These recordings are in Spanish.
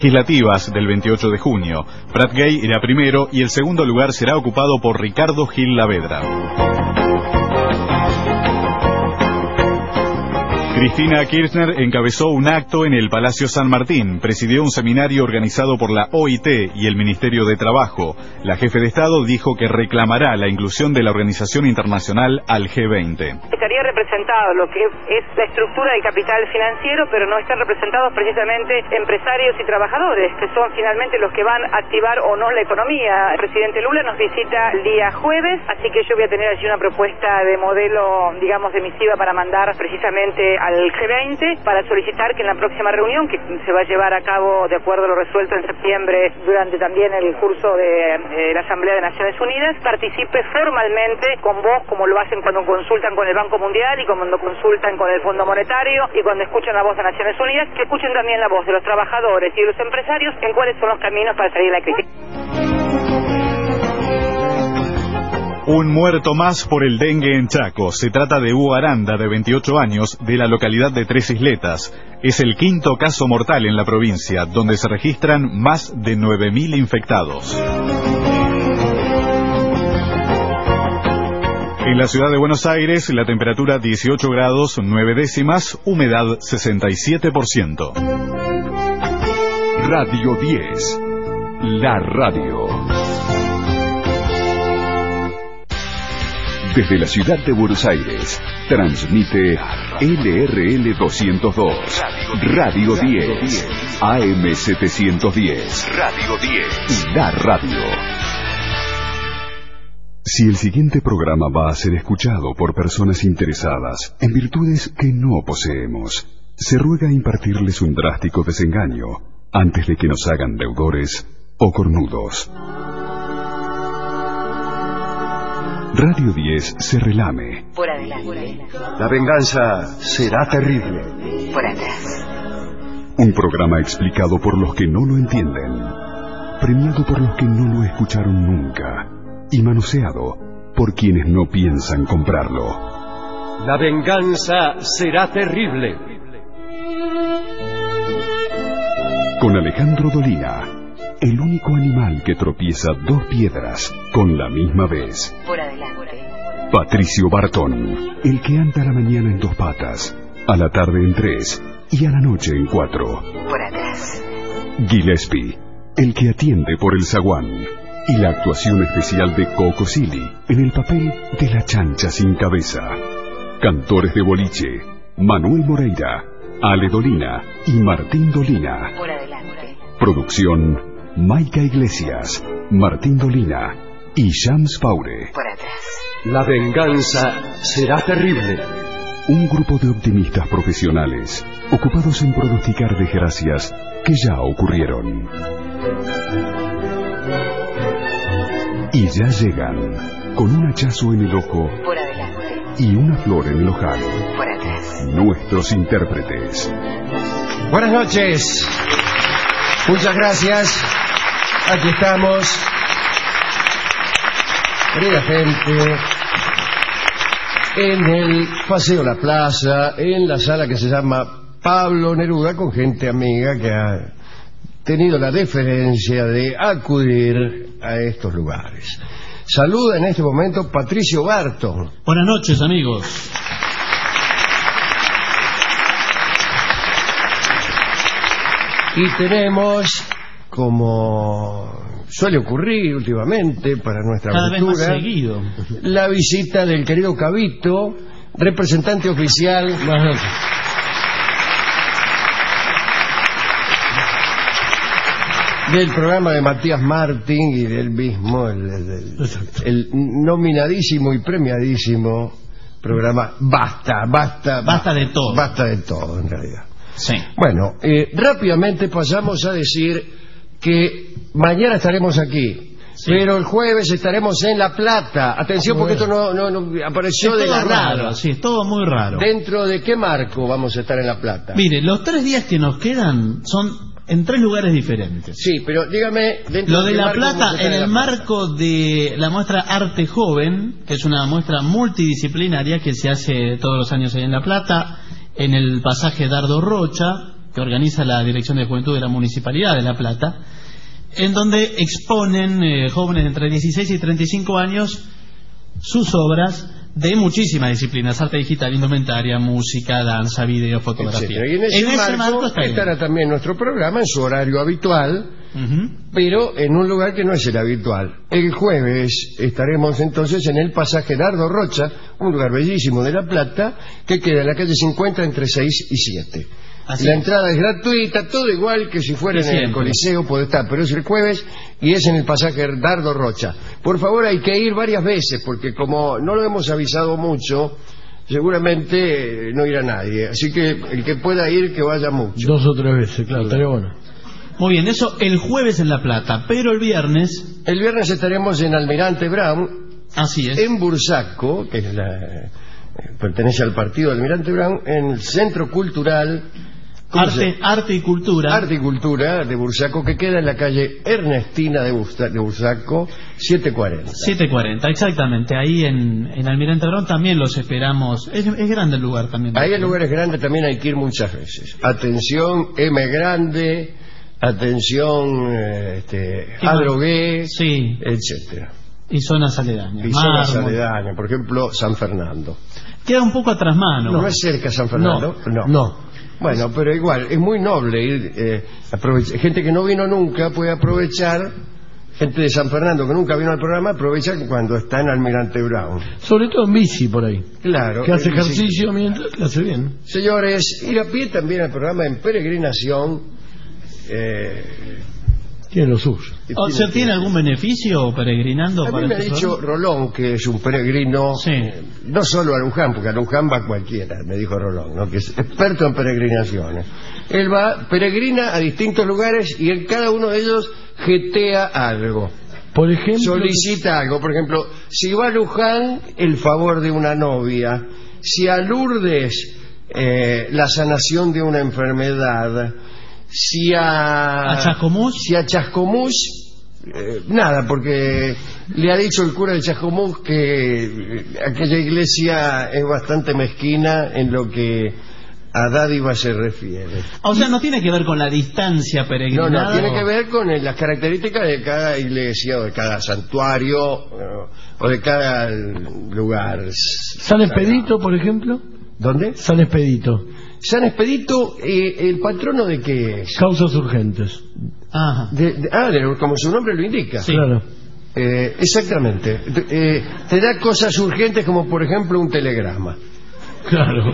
Legislativas del 28 de junio. Prat Gay irá primero y el segundo lugar será ocupado por Ricardo Gil Lavedra. Cristina Kirchner encabezó un acto en el Palacio San Martín, presidió un seminario organizado por la OIT y el Ministerio de Trabajo. La jefe de Estado dijo que reclamará la inclusión de la Organización Internacional al G20. Estaría representado lo que es la estructura del capital financiero, pero no están representados precisamente empresarios y trabajadores, que son finalmente los que van a activar o no la economía. El presidente Lula nos visita el día jueves, así que yo voy a tener allí una propuesta de modelo, digamos, de misiva para mandar precisamente al G20 para solicitar que en la próxima reunión, que se va a llevar a cabo de acuerdo a lo resuelto en septiembre durante también el curso de la Asamblea de Naciones Unidas, participe formalmente con voz, como lo hacen cuando consultan con el Banco Mundial y cuando consultan con el Fondo Monetario y cuando escuchan la voz de Naciones Unidas, que escuchen también la voz de los trabajadores y de los empresarios en cuáles son los caminos para salir de la crisis. Un muerto más por el dengue en Chaco. Se trata de Hugo Aranda, de 28 años, de la localidad de Tres Isletas. Es el quinto caso mortal en la provincia, donde se registran más de 9.000 infectados. En la ciudad de Buenos Aires, la temperatura 18 grados 9 décimas, humedad 67%. Radio 10. La radio. Desde la ciudad de Buenos Aires, transmite LRL 202, Radio 10, AM 710, Radio 10, La Radio. Si el siguiente programa va a ser escuchado por personas interesadas en virtudes que no poseemos, se ruega impartirles un drástico desengaño antes de que nos hagan deudores o cornudos. Radio 10 se relame. Por adelante. La venganza será terrible. Por atrás. Un programa explicado por los que no lo entienden, premiado por los que no lo escucharon nunca y manoseado por quienes no piensan comprarlo. La venganza será terrible. Con Alejandro Dolina, el único animal que tropieza dos piedras con la misma vez. Por adelante. Patricio Bartón, el que anda a la mañana en dos patas, a la tarde en tres y a la noche en cuatro. Por atrás. Gillespie, el que atiende por el zaguán. Y la actuación especial de Coco Silly en el papel de la chancha sin cabeza. Cantores de boliche, Manuel Moreira, Ale Dolina y Martín Dolina. Por adelante. Producción, Maica Iglesias, Martín Dolina y Shams Paure. Por atrás. La venganza será terrible. Un grupo de optimistas profesionales ocupados en pronosticar desgracias que ya ocurrieron. Y ya llegan con un hachazo en el ojo. Por adelante. Y una flor en el ojal. Por atrás. Nuestros intérpretes. Buenas noches. Muchas gracias. Aquí estamos. Querida gente, en el Paseo La Plaza, en la sala que se llama Pablo Neruda, con gente amiga que ha tenido la deferencia de acudir a estos lugares. Saluda en este momento Patricio Bartón. Buenas noches, amigos. Y tenemos, como suele ocurrir últimamente para nuestra cada vez más aventura, seguido, la visita del querido Cabito, representante oficial. Buenas noches. Del programa de Matías Martín y del mismo, el nominadísimo y premiadísimo programa Basta de todo. Basta de todo, en realidad. Sí. Bueno, rápidamente pasamos a decir que mañana estaremos aquí, sí, pero el jueves estaremos en La Plata. Atención, porque esto no apareció de la nada. Sí, es todo muy raro. ¿Dentro de qué marco vamos a estar en La Plata? Mire, los 3 días que nos quedan son en 3 lugares diferentes. Sí, pero dígame... Lo de La Plata, en el marco de la muestra Arte Joven, que es una muestra multidisciplinaria que se hace todos los años ahí en La Plata, en el pasaje Dardo Rocha, que organiza la Dirección de Juventud de la Municipalidad de La Plata, en donde exponen jóvenes entre 16 y 35 años sus obras de muchísimas disciplinas: arte digital, indumentaria, música, danza, video, fotografía. Y en ese marco estará también nuestro programa en su horario habitual, pero en un lugar que no es el habitual. El jueves estaremos entonces en el pasaje Dardo Rocha, un lugar bellísimo de La Plata, que queda en la calle 50 entre 6 y 7. La entrada es gratuita, todo igual que si fuera en el Coliseo puede estar, pero es el jueves y es en el pasaje Dardo Rocha. Por favor, hay que ir varias veces, porque como no lo hemos avisado mucho, seguramente no irá nadie. Así que el que pueda ir, que vaya mucho. 2 o 3 veces, claro, estaría bueno. Muy bien, eso el jueves en La Plata, pero el viernes... El viernes estaremos en Almirante Brown. Así es. En Bursaco, que es pertenece al partido Almirante Brown, en el Centro Cultural... Arte y Cultura. Arte y Cultura de Bursaco, que queda en la calle Ernestina de Bursaco, 740. 740, exactamente. Ahí en Almirante Brown también los esperamos. Es grande el lugar también. Ahí el lugar es grande, también hay que ir muchas veces. Atención, M grande, atención, Adrogué, sí, etcétera. Y zonas aledañas. Y zonas aledañas, por ejemplo, San Fernando. Queda un poco atrás mano. ¿No es cerca San Fernando? No. Bueno, pero igual, es muy noble ir, gente que no vino nunca puede aprovechar, gente de San Fernando que nunca vino al programa, aprovecha cuando está en Almirante Brown. Sobre todo en bici por ahí. Claro. Que hace ejercicio mientras lo hace bien. Señores, ir a pie también al programa en peregrinación. Tiene lo suyo. O sea, ¿tiene algún beneficio peregrinando? A mí me ha dicho Rolón, que es un peregrino, no solo a Luján, porque a Luján va cualquiera, me dijo Rolón, ¿no? Que es experto en peregrinaciones. Él peregrina a distintos lugares y en cada uno de ellos jetea algo. Por ejemplo, solicita algo. Por ejemplo, si va a Luján, el favor de una novia. Si a Lourdes, la sanación de una enfermedad. Si a Chascomús, nada, porque le ha dicho el cura de Chascomús que aquella iglesia es bastante mezquina en lo que a dádiva se refiere. O sea, no tiene que ver con la distancia peregrinada. No, tiene que ver con las características de cada iglesia o de cada santuario o de cada lugar. ¿San Expedito, por ejemplo? ¿Dónde? San Expedito. San Expedito, ¿el patrono de qué es? Causas urgentes. Ajá. Como su nombre lo indica. Sí. Claro. Exactamente. Te da cosas urgentes como, por ejemplo, un telegrama. Claro.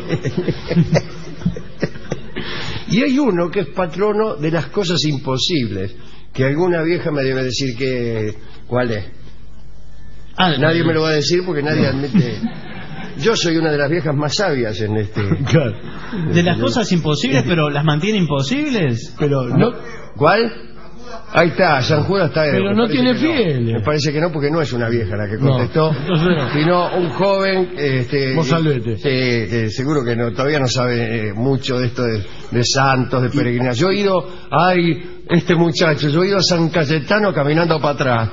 Y hay uno que es patrono de las cosas imposibles, que alguna vieja me debe decir cuál es. Nadie me lo va a decir porque nadie admite... Yo soy una de las viejas más sabias en este... Claro. De las cosas imposibles, pero las mantiene imposibles. Pero no... ¿Cuál? Ahí está, San Judas está... Pero no tiene fieles. Me parece que no, porque no es una vieja la que contestó, sino un joven... Mozalbete. Seguro que todavía no sabe mucho de esto de santos, de peregrinación. Yo he ido... yo he ido a San Cayetano caminando para atrás.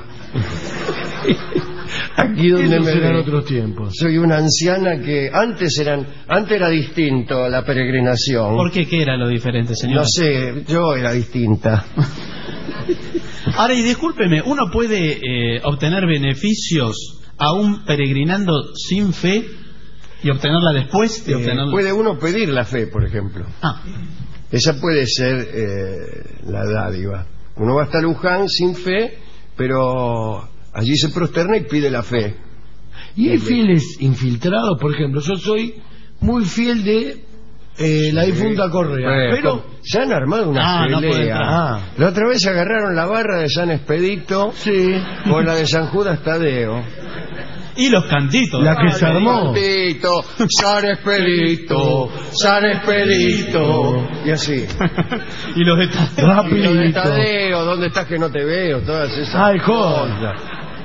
Aquí donde me ven otros tiempos. Soy una anciana que antes era distinto la peregrinación. ¿Por qué? ¿Qué era lo diferente, señor? No sé, yo era distinta. Ahora, y discúlpeme, ¿uno puede obtener beneficios aún peregrinando sin fe y obtenerla después de obtenerla? Puede uno pedir la fe, por ejemplo. Esa puede ser la dádiva. Uno va hasta Luján sin fe, pero allí se prosterna y pide la fe. Y hay fieles infiltrados, por ejemplo. Yo soy muy fiel de la difunta Correa, pero se han armado una pelea. La otra vez agarraron la barra de San Expedito con la de San Judas Tadeo. Y los cantitos. La que se armó. San Expedito, San Expedito. Y así. Y los de Tadeo. Y los de Tadeo, ¿dónde estás que no te veo? Todas esas cosas.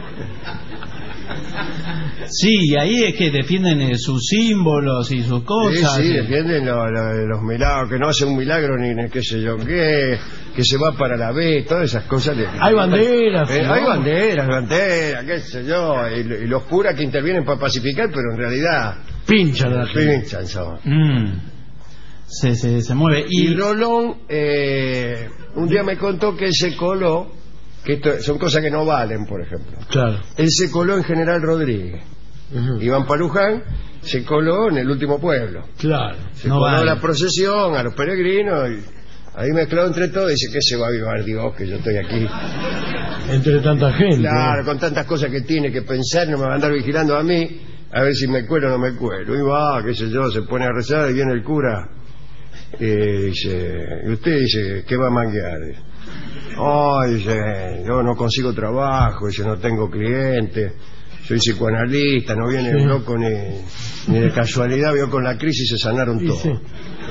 Sí, ahí es que defienden sus símbolos y sus cosas. Sí, defienden los milagros, que no hace un milagro ni qué sé yo qué, que se va para la B, todas esas cosas. Hay banderas. Hay banderas, qué sé yo, y los curas que intervienen para pacificar, pero en realidad pinchan a la gente. Pinchan, se mueve. Y Rolón un día me contó que él se coló, que esto son cosas que no valen, por ejemplo. Claro. Él se coló en General Rodríguez. Iban para Luján, se coló en el último pueblo. Claro. Se No coló vale. la procesión, a los peregrinos, y ahí mezclado entre todos, dice que se va a avivar Dios, que yo estoy aquí. Entre tanta gente. Claro, con tantas cosas que tiene que pensar, no me va a andar vigilando a mí, a ver si me cuelo o no me cuelo. Y va, qué sé yo, se pone a rezar y viene el cura. Dice, y usted dice, ¿qué va a manguear? Dice, yo no consigo trabajo, dice, no tengo clientes, soy psicoanalista, no viene el loco ni de casualidad, vio con la crisis se sanaron todos. Sí.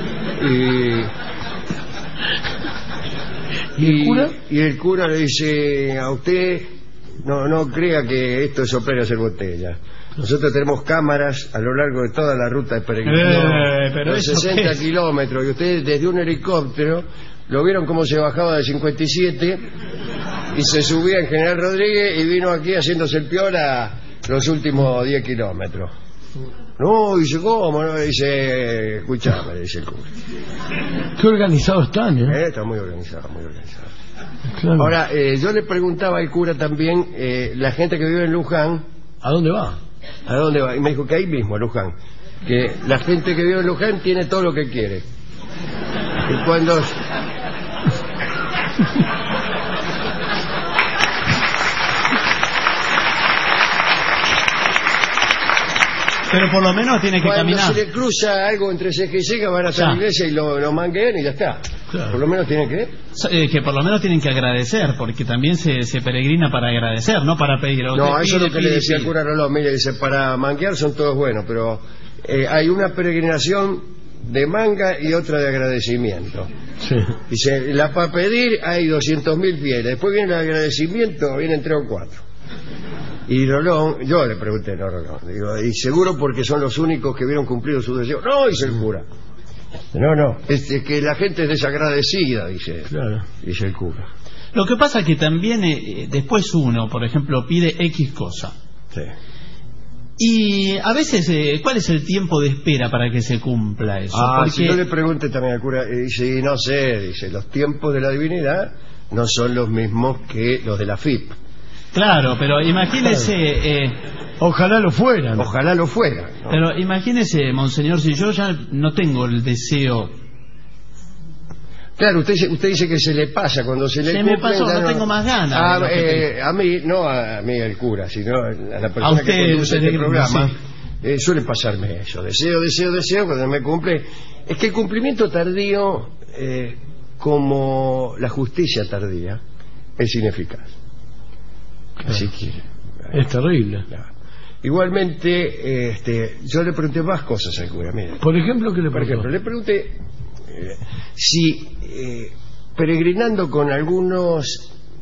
¿Y el cura? Y el cura le dice, a usted no crea que esto es soplar y hacer botella. Nosotros tenemos cámaras a lo largo de toda la ruta de peregrinación, pero de eso 60 qué es. kilómetros, y ustedes desde un helicóptero lo vieron cómo se bajaba de 57 y se subía en General Rodríguez y vino aquí haciéndose el piola los últimos 10 kilómetros. No, dice, ¿cómo? No, dice, escuchame, le dice el cura. Qué organizados están, ¿eh? Está muy organizado, muy organizado. Claro. Ahora, yo le preguntaba al cura también, la gente que vive en Luján, ¿A dónde va? ¿a dónde va? Y me dijo que ahí mismo, a Luján. Que la gente que vive en Luján tiene todo lo que quiere. Y cuando... Pero por lo menos tiene que Cuando caminar. se le cruza algo entre ceja y ceja, van a Ya. la iglesia y lo manguean y ya está. Claro. Por lo menos tiene que... Que por lo menos tienen que agradecer, porque también se peregrina para agradecer, no para pedir. No, Usted eso es lo pide, que le pide, decía el pide. cura Rolón. Mire, dice, para manguear son todos buenos, pero hay una peregrinación de manga y otra de agradecimiento. Sí. Dice, la para pedir hay 200.000 fieles, después viene el agradecimiento, vienen 3 o 4. Y Rolón, yo le pregunté, no, Rolón, digo, y seguro porque son los únicos que vieron cumplido su deseo. No, dice el cura. No, es que la gente es desagradecida, dice, Claro. dice el cura. Lo que pasa que también después uno, por ejemplo, pide X cosa. Sí. Y a veces, ¿cuál es el tiempo de espera para que se cumpla eso? Porque... Si yo le pregunté también al cura, dice, y no sé, dice, los tiempos de la divinidad no son los mismos que los de la FIP. Claro, pero imagínese... Ojalá lo fueran. Ojalá lo fuera, ¿no? Pero imagínese, monseñor, si yo ya no tengo el deseo... Claro, usted dice que se le pasa cuando se le Se me cumple, pasó, ya no tengo más ganas de lo que a mí, no a mí el cura, sino a la persona A usted, que conduce este peregrino, programa, suele pasarme eso. Deseo, cuando me cumple. Es que el cumplimiento tardío, como la justicia tardía, es ineficaz. Así que... Es terrible. Claro. Igualmente, yo le pregunté más cosas al cura. Mire. Por ejemplo, ¿qué le Por pasó? ejemplo, le pregunté si peregrinando con algunas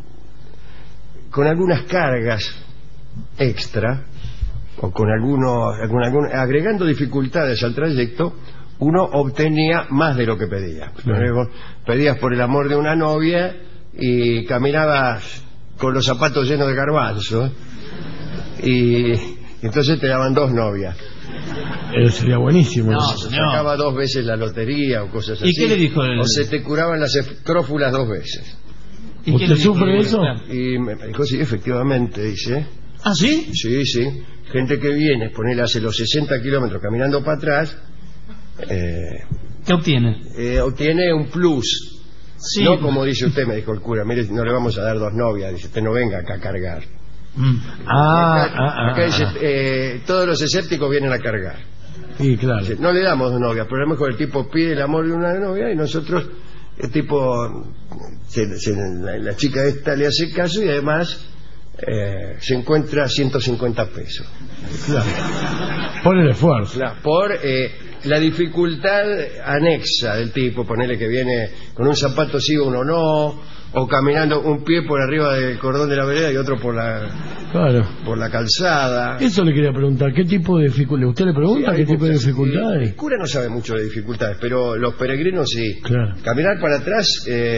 cargas extra o con agregando dificultades al trayecto, uno obtenía más de lo que pedía. Claro. Pedías por el amor de una novia y caminabas con los zapatos llenos de garbanzos y entonces te daban 2 novias. Sería buenísimo. No, eso. señor. Sacaba 2 veces la lotería o cosas así. ¿Y qué le dijo el- O se te curaban las escrófulas 2 veces. ¿Y qué ¿Usted le dijo sufre el eso? cura? Y me dijo, sí, efectivamente, dice. ¿Ah, sí? Sí. Gente que viene, ponele hace los 60 kilómetros caminando para atrás, ¿Qué obtiene? obtiene un plus. Sí. No como dice usted, me dijo el cura, mire, no le vamos a dar 2 novias, dice, usted no venga acá a cargar. Mm. Acá dice, todos los escépticos vienen a cargar. Sí, claro. Dice, no le damos 2 novias, pero a lo mejor el tipo pide el amor de una novia y nosotros, el tipo, la chica esta le hace caso y además se encuentra 150 pesos. Claro. Por el esfuerzo. Por la dificultad anexa del tipo, ponerle que viene con un zapato sí o uno no, o caminando un pie por arriba del cordón de la vereda y otro por la calzada. Eso le quería preguntar. ¿Qué tipo de dificultades? ¿Usted le pregunta Sí, qué hay tipo de muchas, dificultades? el cura no sabe mucho de dificultades, pero los peregrinos sí. Claro. Caminar para atrás,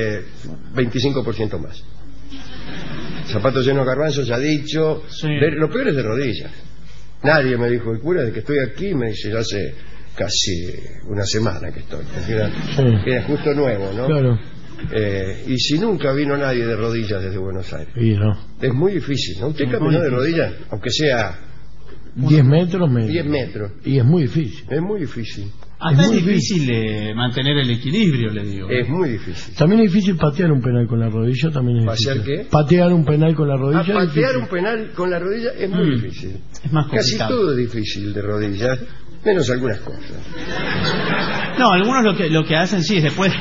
25% más. Zapatos llenos de garbanzos, ya dicho. Sí. Lo peor es de rodillas. Nadie me dijo, el cura, de que estoy aquí, me dice, hace casi una semana que estoy. Sí. Era justo nuevo, ¿no? Claro. Y si nunca vino nadie de rodillas desde Buenos Aires. Y no. Es muy difícil, ¿no? Usted caminó de rodillas, aunque sea 10 metros, 10 metros. Y es muy difícil. Es muy difícil. Hasta es muy difícil mantener el equilibrio, le digo. Es muy difícil. También es difícil patear un penal con la rodilla, también es ¿Patear difícil. qué? Patear un penal con la rodilla. Patear es difícil. un penal con la rodilla es muy difícil. Es más Casi complicado. todo es difícil de rodillas, menos algunas cosas. No, algunos lo que hacen sí es después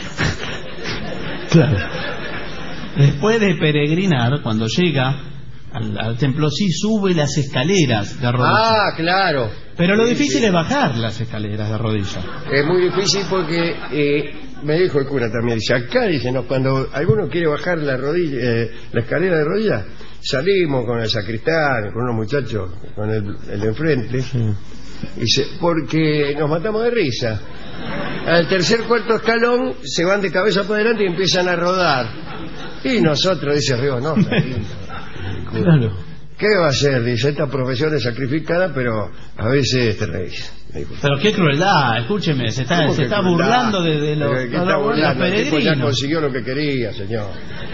de peregrinar, cuando llega al templo, sí sube las escaleras de rodillas. Ah, claro. Pero lo Sí, difícil sí. es bajar las escaleras de rodillas. Es muy difícil porque me dijo el cura también, dice, acá, dice, no, cuando alguno quiere bajar la escalera de rodillas, salimos con el sacristán, con unos muchachos, con el de enfrente, dice, porque nos matamos de risa. Al tercer, cuarto escalón se van de cabeza para adelante y empiezan a rodar. Y nosotros, dice Río, no, Claro. ¿qué va a hacer? Dice, esta profesión es sacrificada, pero a veces te reís. Pero qué crueldad, escúcheme, se está burlando de los, ¿Qué está burlando? El tipo ya peregrinos. consiguió lo que quería, señor.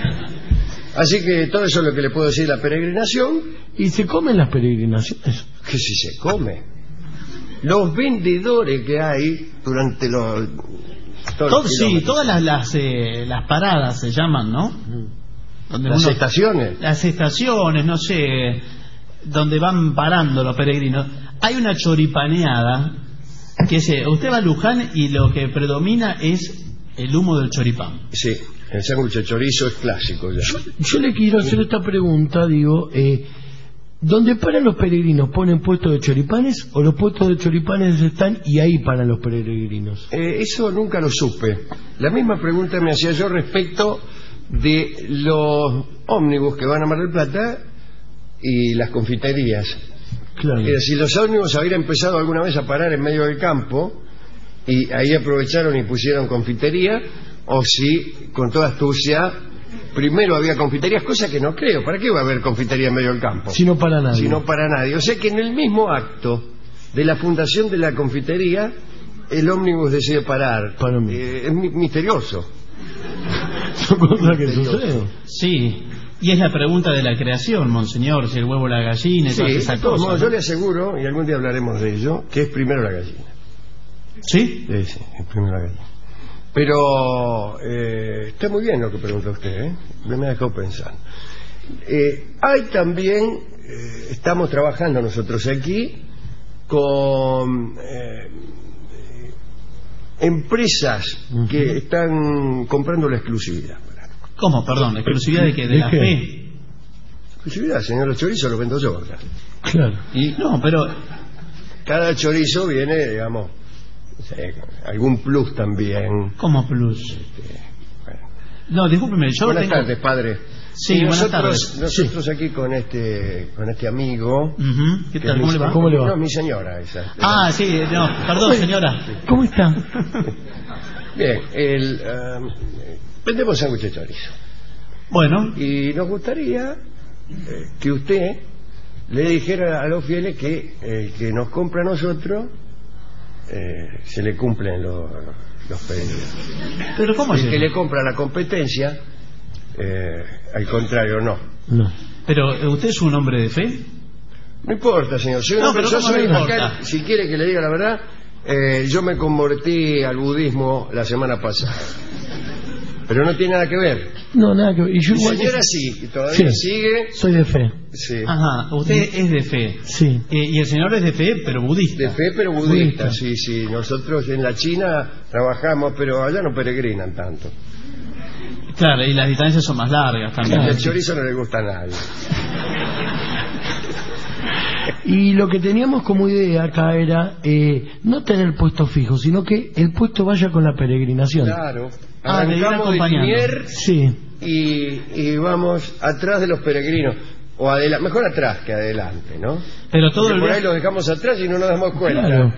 Así que todo eso es lo que le puedo decir de la peregrinación. ¿Y se comen las peregrinaciones? Que si se come. Los vendedores que hay durante los... Sí, todas las paradas se llaman, ¿no? Donde Las estaciones. Las estaciones, no sé, donde van parando los peregrinos. Hay una choripaneada que usted va a Luján y lo que predomina es el humo del choripán. Sí, el sándwich de chorizo es clásico ya. Yo le quiero hacer esta pregunta, digo, ¿dónde paran los peregrinos? ¿Ponen puestos de choripanes o los puestos de choripanes están y ahí paran los peregrinos? Eso nunca lo supe. La misma pregunta me hacía yo respecto de los ómnibus que van a Mar del Plata y las confiterías. Claro. Si los ómnibus habían empezado alguna vez a parar en medio del campo y ahí aprovecharon y pusieron confitería, o si con toda astucia primero había confiterías, cosa que no creo. ¿Para qué va a haber confitería en medio del campo? Si no para nadie. Si no para nadie. O sea que en el mismo acto de la fundación de la confitería, el ómnibus decide parar. Es misterioso. Son cosas que suceden. Sí, y es la pregunta de la creación, monseñor, si el huevo o la gallina y Sí, todas esas de todos cosas. modos, yo le aseguro, y algún día hablaremos de ello, que es primero la gallina. ¿Sí? Sí, es primero la gallina. Pero está muy bien lo que pregunta usted, me ha dejado pensando. Hay también, estamos trabajando nosotros aquí con empresas que están comprando la exclusividad. ¿Cómo? Perdón, ¿exclusividad de qué? ¿De la qué? fe? Exclusividad, señor, los chorizos los vendo yo acá. Claro. Y no, pero Cada chorizo viene, digamos, algún plus también. ¿cómo plus? Bueno. No, discúlpeme, yo Buenas tengo... tardes, padre. Sí, Y buenas tardes. nosotros aquí con este amigo. Ujú, ¿qué que tal? es ¿Cómo le va? ¿Cómo le va? No, mi señora esa. Ah, sí, no, perdón, señora. ¿Cómo está? Bien, vendemos sándwiches de chorizo. Bueno, Y nos gustaría que usted le dijera a los fieles que el que nos compra a nosotros se le cumplen los pedidos. pero ¿cómo es El que eso? le compra a la competencia, al contrario, no. No. Pero ¿usted es un hombre de fe? No importa, señor. Soy un No, hombre, pero yo ¿cómo soy no acá, importa? si quiere que le diga la verdad, yo me convertí al budismo la semana pasada. Pero no tiene nada que ver. No, nada que ver. Y yo Mi igual señora sí, todavía Sí. sigue. soy de fe. Sí. Ajá, usted es de fe. Sí. Y el señor es de fe, pero budista. De fe, pero budista. Sí, sí. Nosotros en la China trabajamos, pero allá no peregrinan tanto. Claro, y las distancias son más largas también. El chorizo no le gusta a nadie. Y lo que teníamos como idea acá era no tener puesto fijo, sino que el puesto vaya con la peregrinación. Claro. Ah, de ir Arrancamos de acompañando. Liniers Sí. y vamos atrás de los peregrinos. O mejor atrás que adelante, ¿no? Pero todo Porque el por ahí viaje... los dejamos atrás y no nos damos cuenta. Claro.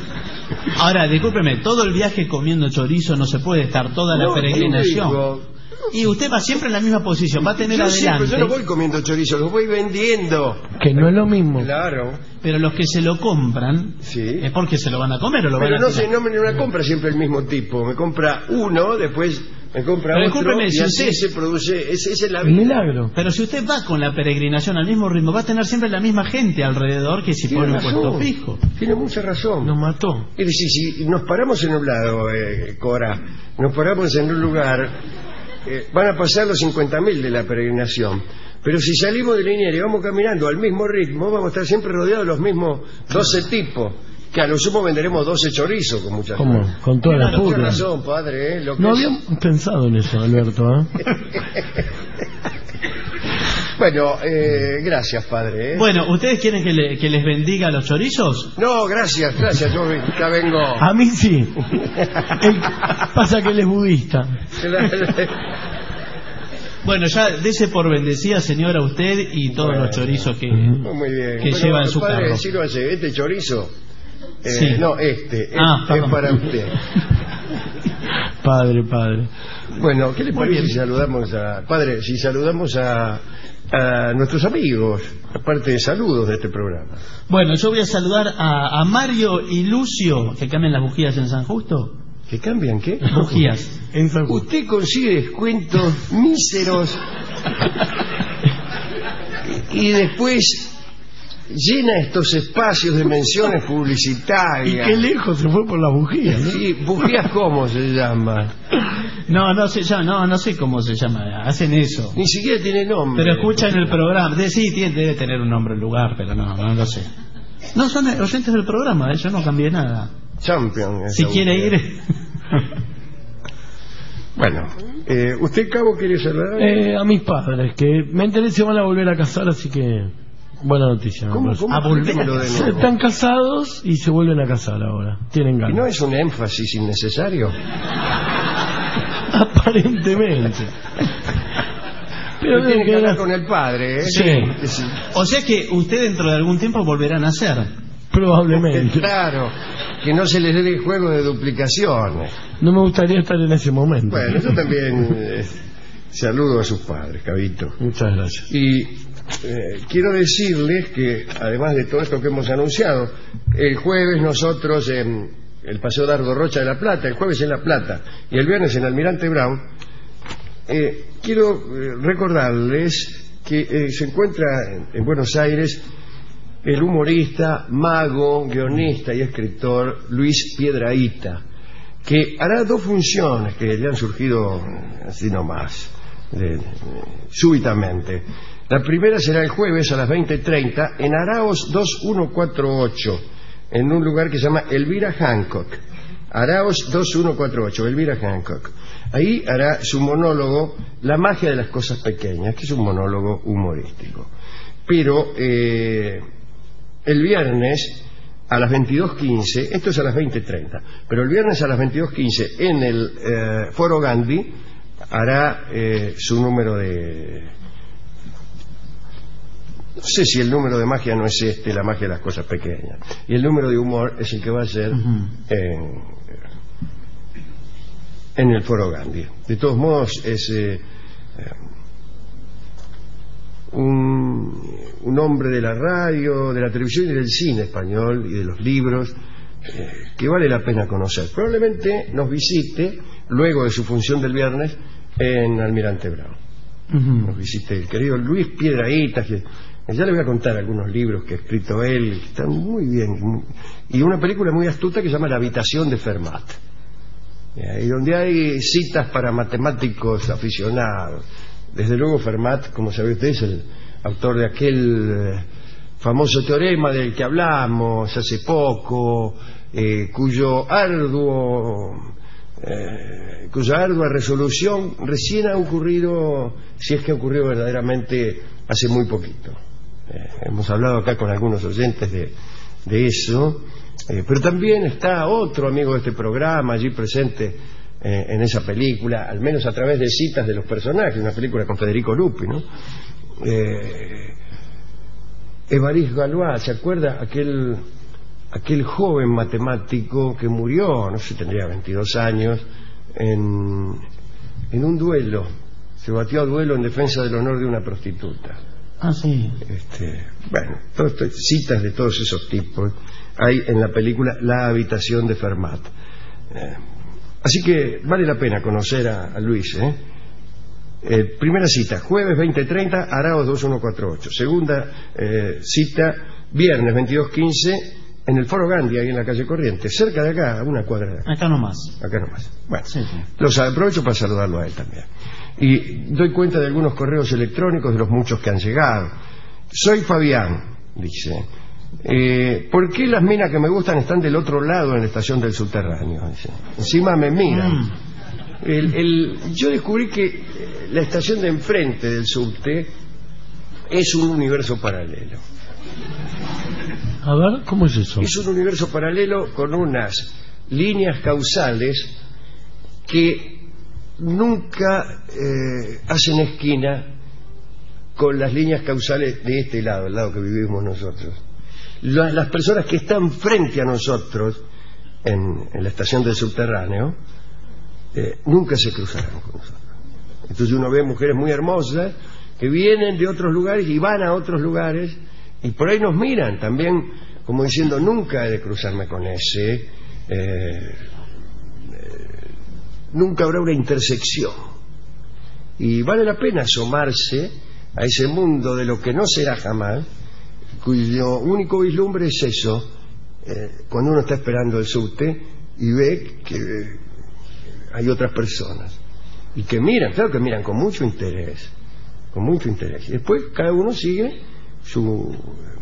Ahora, discúlpeme, todo el viaje comiendo chorizo no se puede estar toda la No, peregrinación. digo, Y usted va siempre en la misma posición, va a tener adelante. Yo no voy comiendo chorizo, los voy vendiendo. Que no es lo mismo. Claro. Pero los que se lo compran, Sí. es porque se lo van a comer o lo Pero van a no tirar. no me compra siempre el mismo tipo. Me compra uno, después me compra Pero otro, discúlpeme, y si así usted- se produce. Esa es la Un vida. milagro. Pero si usted va con la peregrinación al mismo ritmo, va a tener siempre la misma gente alrededor que si Tiene pone un puesto razón. fijo. Tiene mucha razón. Nos mató. Es decir, si nos paramos en un lado, Cora, nos paramos en un lugar, van a pasar los 50.000 de la peregrinación. Pero si salimos de Liniers y vamos caminando al mismo ritmo, vamos a estar siempre rodeados de los mismos 12 tipos, que a lo sumo venderemos 12 chorizos con muchas ¿Cómo? cosas. Con toda la Tiene puta. razón, padre. Lo que No es- habíamos pensado en eso, Alberto, ¿eh? Bueno, gracias, padre. Bueno, ¿ustedes quieren que les bendiga los chorizos? No, gracias. Yo ya vengo. A mí sí. Pasa que él es budista. Bueno, ya dese por bendecida, señora, usted y todos los chorizos que... Muy bien. Que lleva en su padre, carro. sírvase, este chorizo. Sí. No, este. Ah, es perdón. para usted. Padre. Bueno, ¿qué le Muy parece bien. si saludamos a... Padre, si saludamos a nuestros amigos, aparte de saludos de este programa? Bueno, yo voy a saludar a Mario y Lucio, que cambian las bujías en San Justo. ¿Que cambian qué? Bujías. En San Juan. Usted consigue descuentos míseros y después llena estos espacios de menciones Y publicitarias. qué lejos se fue por la bujía, ¿no? Sí, bujías, ¿cómo se llama? No sé cómo se llama, hacen eso. Ni siquiera tiene nombre. Pero escuchan el programa. Sí, debe tener un nombre el lugar, pero no lo sé. No, son oyentes del programa, yo no cambié nada. Champion. Si quiere ir... Bueno, ¿usted, Cabo, quiere saludar? A mis padres, que me enteré que se van a volver a casar, así que buena noticia. me ¿Cómo? parece. A volver a Explíquemelo de nuevo. Están casados y se vuelven a casar ahora. Tienen ¿Y ganas. no es un énfasis innecesario? Aparentemente. Pero Tiene que deben hablar quedar- con el padre, ¿eh? Sí. Sí. O sea que usted dentro de algún tiempo volverá a nacer. Probablemente. Claro, que no se les dé el juego de duplicaciones. No me gustaría estar en ese momento. Bueno, yo también saludo a sus padres, Cabito. Muchas gracias. Y quiero decirles que, además de todo esto que hemos anunciado, el jueves nosotros en el Paseo Dardo Rocha de La Plata, el jueves en La Plata y el viernes en Almirante Brown, quiero recordarles que se encuentra en Buenos Aires el humorista, mago, guionista y escritor Luis Piedrahita, que hará 2 funciones que le han surgido así nomás, súbitamente. La primera será el jueves a las 20:30 en Araos 2148, en un lugar que se llama Elvira Hancock. Araos 2148, Elvira Hancock. Ahí hará su monólogo La magia de las cosas pequeñas, que es un monólogo humorístico. Pero el viernes a las 22:15, esto es a las 20:30, pero el viernes a las 22:15 en el Foro Gandhi hará su número de... No sé si el número de magia no es la magia de las cosas pequeñas. Y el número de humor es el que va a ser en el Foro Gandhi. De todos modos, es un hombre de la radio, de la televisión y del cine español y de los libros que vale la pena conocer. Probablemente nos visite luego de su función del viernes en Almirante Brown. Nos visite el querido Luis Piedrahita, que ya le voy a contar algunos libros que ha escrito él, que están muy bien, y una película muy astuta que se llama La habitación de Fermat, y donde hay citas para matemáticos aficionados. Desde luego Fermat, como sabe usted, es el autor de aquel famoso teorema del que hablamos hace poco, cuya ardua resolución recién ha ocurrido, si es que ha ocurrido verdaderamente, hace muy poquito. Hemos hablado acá con algunos oyentes de eso, pero también está otro amigo de este programa allí presente en esa película, al menos a través de citas de los personajes, una película con Federico Lupi, ¿no? Évariste Galois, ¿se acuerda? Aquel joven matemático que murió, no sé, tendría 22 años, en un duelo Se batió a duelo en defensa del honor de una prostituta. Ah, sí. Bueno, citas de todos esos tipos hay en la película La habitación de Fermat. Así que vale la pena conocer a Luis. Primera cita, jueves 20:30, Araos 2148. Segunda cita, viernes 22:15, en el Foro Gandhi, ahí en la calle Corrientes, cerca de acá, a una cuadra de acá. Acá nomás. Bueno, sí. Los aprovecho para saludarlo a él también. Y doy cuenta de algunos correos electrónicos, de los muchos que han llegado. Soy Fabián, dice. ¿Por qué las minas que me gustan están del otro lado en la estación del subterráneo? Dice. Encima me miran. Yo descubrí que la estación de enfrente del subte es un universo paralelo. A ver, ¿cómo es eso? Es un universo paralelo con unas líneas causales que nunca hacen esquina con las líneas causales de este lado, el lado que vivimos nosotros. Las personas que están frente a nosotros en la estación del subterráneo nunca se cruzarán con nosotros. Entonces uno ve mujeres muy hermosas que vienen de otros lugares y van a otros lugares y por ahí nos miran también como diciendo nunca he de cruzarme con ese, nunca habrá una intersección. Y vale la pena asomarse a ese mundo de lo que no será jamás, cuyo único vislumbre es eso, cuando uno está esperando el subte y ve que hay otras personas y que miran, claro que miran con mucho interés, y después cada uno sigue su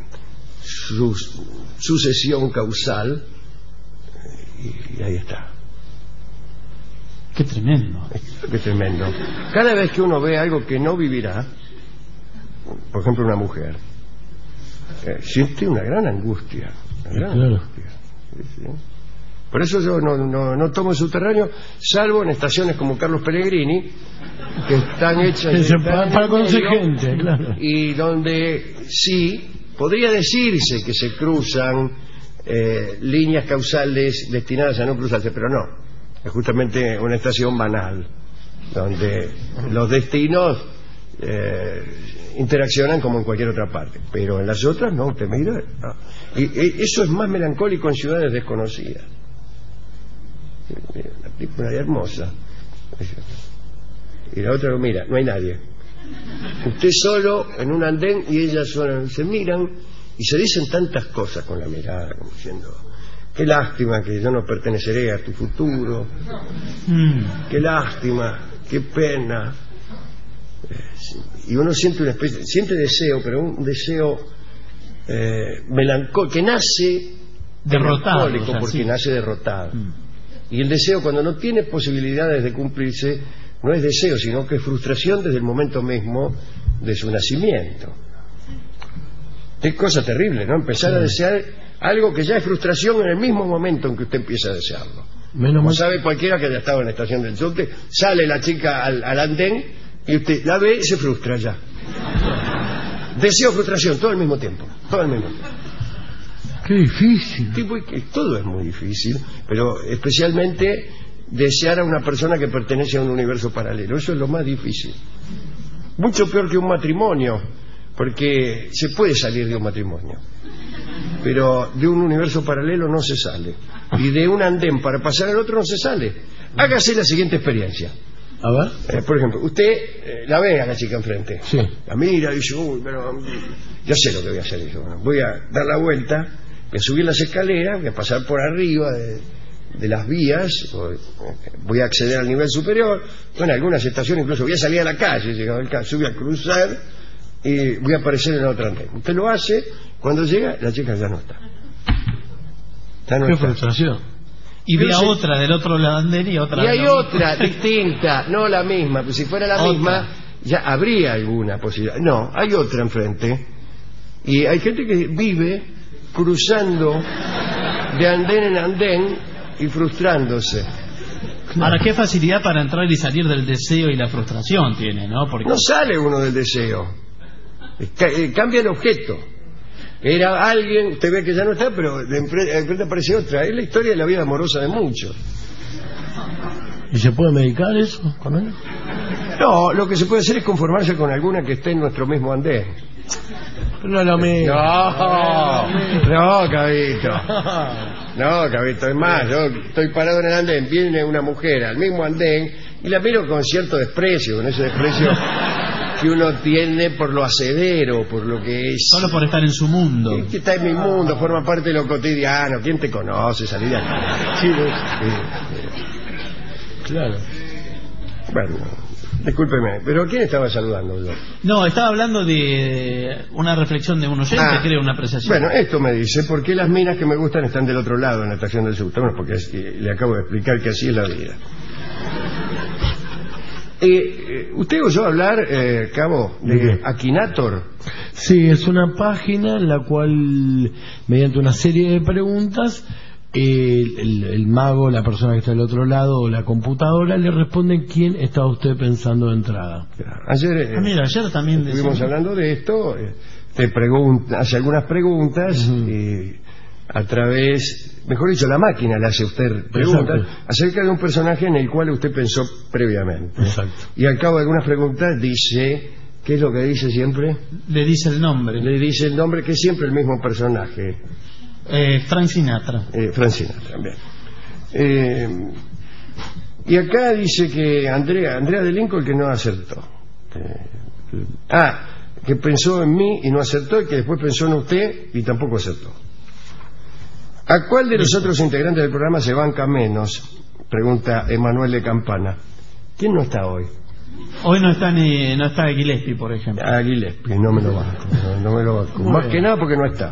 sucesión causal y ahí está. Qué tremendo. Qué tremendo. Cada vez que uno ve algo que no vivirá, por ejemplo una mujer, siente una gran angustia, angustia. ¿Sí? Por eso yo no tomo el subterráneo, salvo en estaciones como Carlos Pellegrini, que están hechas para conocer gente, claro. Y donde sí podría decirse que se cruzan líneas causales destinadas a no cruzarse, pero no. Es justamente una estación banal, donde los destinos interaccionan como en cualquier otra parte, pero en las otras no, usted mira, no. Y eso es más melancólico en ciudades desconocidas. Una película hermosa y la otra lo mira, no hay nadie, usted solo en un andén y ellas solas, se miran y se dicen tantas cosas con la mirada, como diciendo qué lástima que yo no perteneceré a tu futuro, qué lástima, qué pena. Y uno siente una especie, siente deseo, pero un deseo melancólico que nace derrotado, porque nace derrotado. Y el deseo, cuando no tiene posibilidades de cumplirse, no es deseo, sino que es frustración desde el momento mismo de su nacimiento. Qué cosa terrible, ¿no? Empezar a desear algo que ya es frustración en el mismo momento en que usted empieza a desearlo. Como sabe cualquiera que haya estado en la estación del subte, sale la chica al andén y usted la ve y se frustra ya. Deseo, frustración, todo al mismo tiempo. Qué difícil. Todo es muy difícil, pero especialmente desear a una persona que pertenece a un universo paralelo. Eso es lo más difícil. Mucho peor que un matrimonio, porque se puede salir de un matrimonio, pero de un universo paralelo no se sale. Y de un andén para pasar al otro no se sale. Hágase la siguiente experiencia. A ver. Por ejemplo, usted la ve a la chica enfrente. Sí. La mira y dice, uy, pero yo sé lo que voy a hacer. Voy a dar la vuelta, voy a subir las escaleras, voy a pasar por arriba de las vías, voy a acceder al nivel superior. Bueno, en algunas estaciones incluso voy a salir a la calle, llegado el caso, voy a cruzar y voy a aparecer en otra andén. Usted lo hace, cuando llega, la chica ya no está. Qué frustración. Y ve a otra del otro lado andén y otra. Y hay otra distinta, no la misma, pues si fuera la misma ya habría alguna posibilidad. No, hay otra enfrente. Y hay gente que vive cruzando de andén en andén y frustrándose. Ahora, qué facilidad para entrar y salir del deseo y la frustración tiene, ¿no? Porque no sale uno del deseo, cambia el objeto. Era alguien, usted ve que ya no está, pero de enfrente aparece otra. Es la historia de la vida amorosa de muchos. ¿Y se puede medicar eso con él? No, lo que se puede hacer es conformarse con alguna que esté en nuestro mismo andén. No lo mismo. No, Cabito. No, Cabito, es más, yo estoy parado en el andén, viene una mujer al mismo andén y la miro con cierto desprecio, con ese desprecio que uno tiene por lo hacedero, por lo que es... Solo por estar en su mundo. Que está en mi mundo, forma parte de lo cotidiano. ¿Quién te conoce? Salí de aquí. Sí, claro. Bueno, discúlpeme, pero ¿a quién estaba saludando yo? No, estaba hablando de una reflexión de un oyente, creo, una apreciación. Bueno, esto me dice, ¿por qué las minas que me gustan están del otro lado en la estación del subte? Bueno, porque le acabo de explicar que así es la vida. ¿Usted oyó hablar, Cabo, de Akinator? Sí, es una página en la cual, mediante una serie de preguntas, el mago, la persona que está del otro lado, o la computadora, le responden quién estaba usted pensando de entrada. Ayer, mira, ayer también estuvimos hablando de esto. Hace algunas preguntas a través, mejor dicho, la máquina le hace a usted preguntas acerca de un personaje en el cual usted pensó previamente. Exacto. Y al cabo de algunas preguntas dice, ¿qué es lo que dice siempre? Le dice el nombre. Le dice el nombre, que es siempre el mismo personaje. Frank Sinatra. Frank Sinatra, bien. Y acá dice que Andrea de Lincoln que no acertó. Que pensó en mí y no acertó, y que después pensó en usted y tampoco acertó. ¿A cuál de los otros integrantes del programa se banca menos? Pregunta Emanuel de Campana. ¿Quién no está hoy? Hoy no está Gillespie, por ejemplo. Gillespie, no me lo banco. No me lo banco. Más que nada porque no está.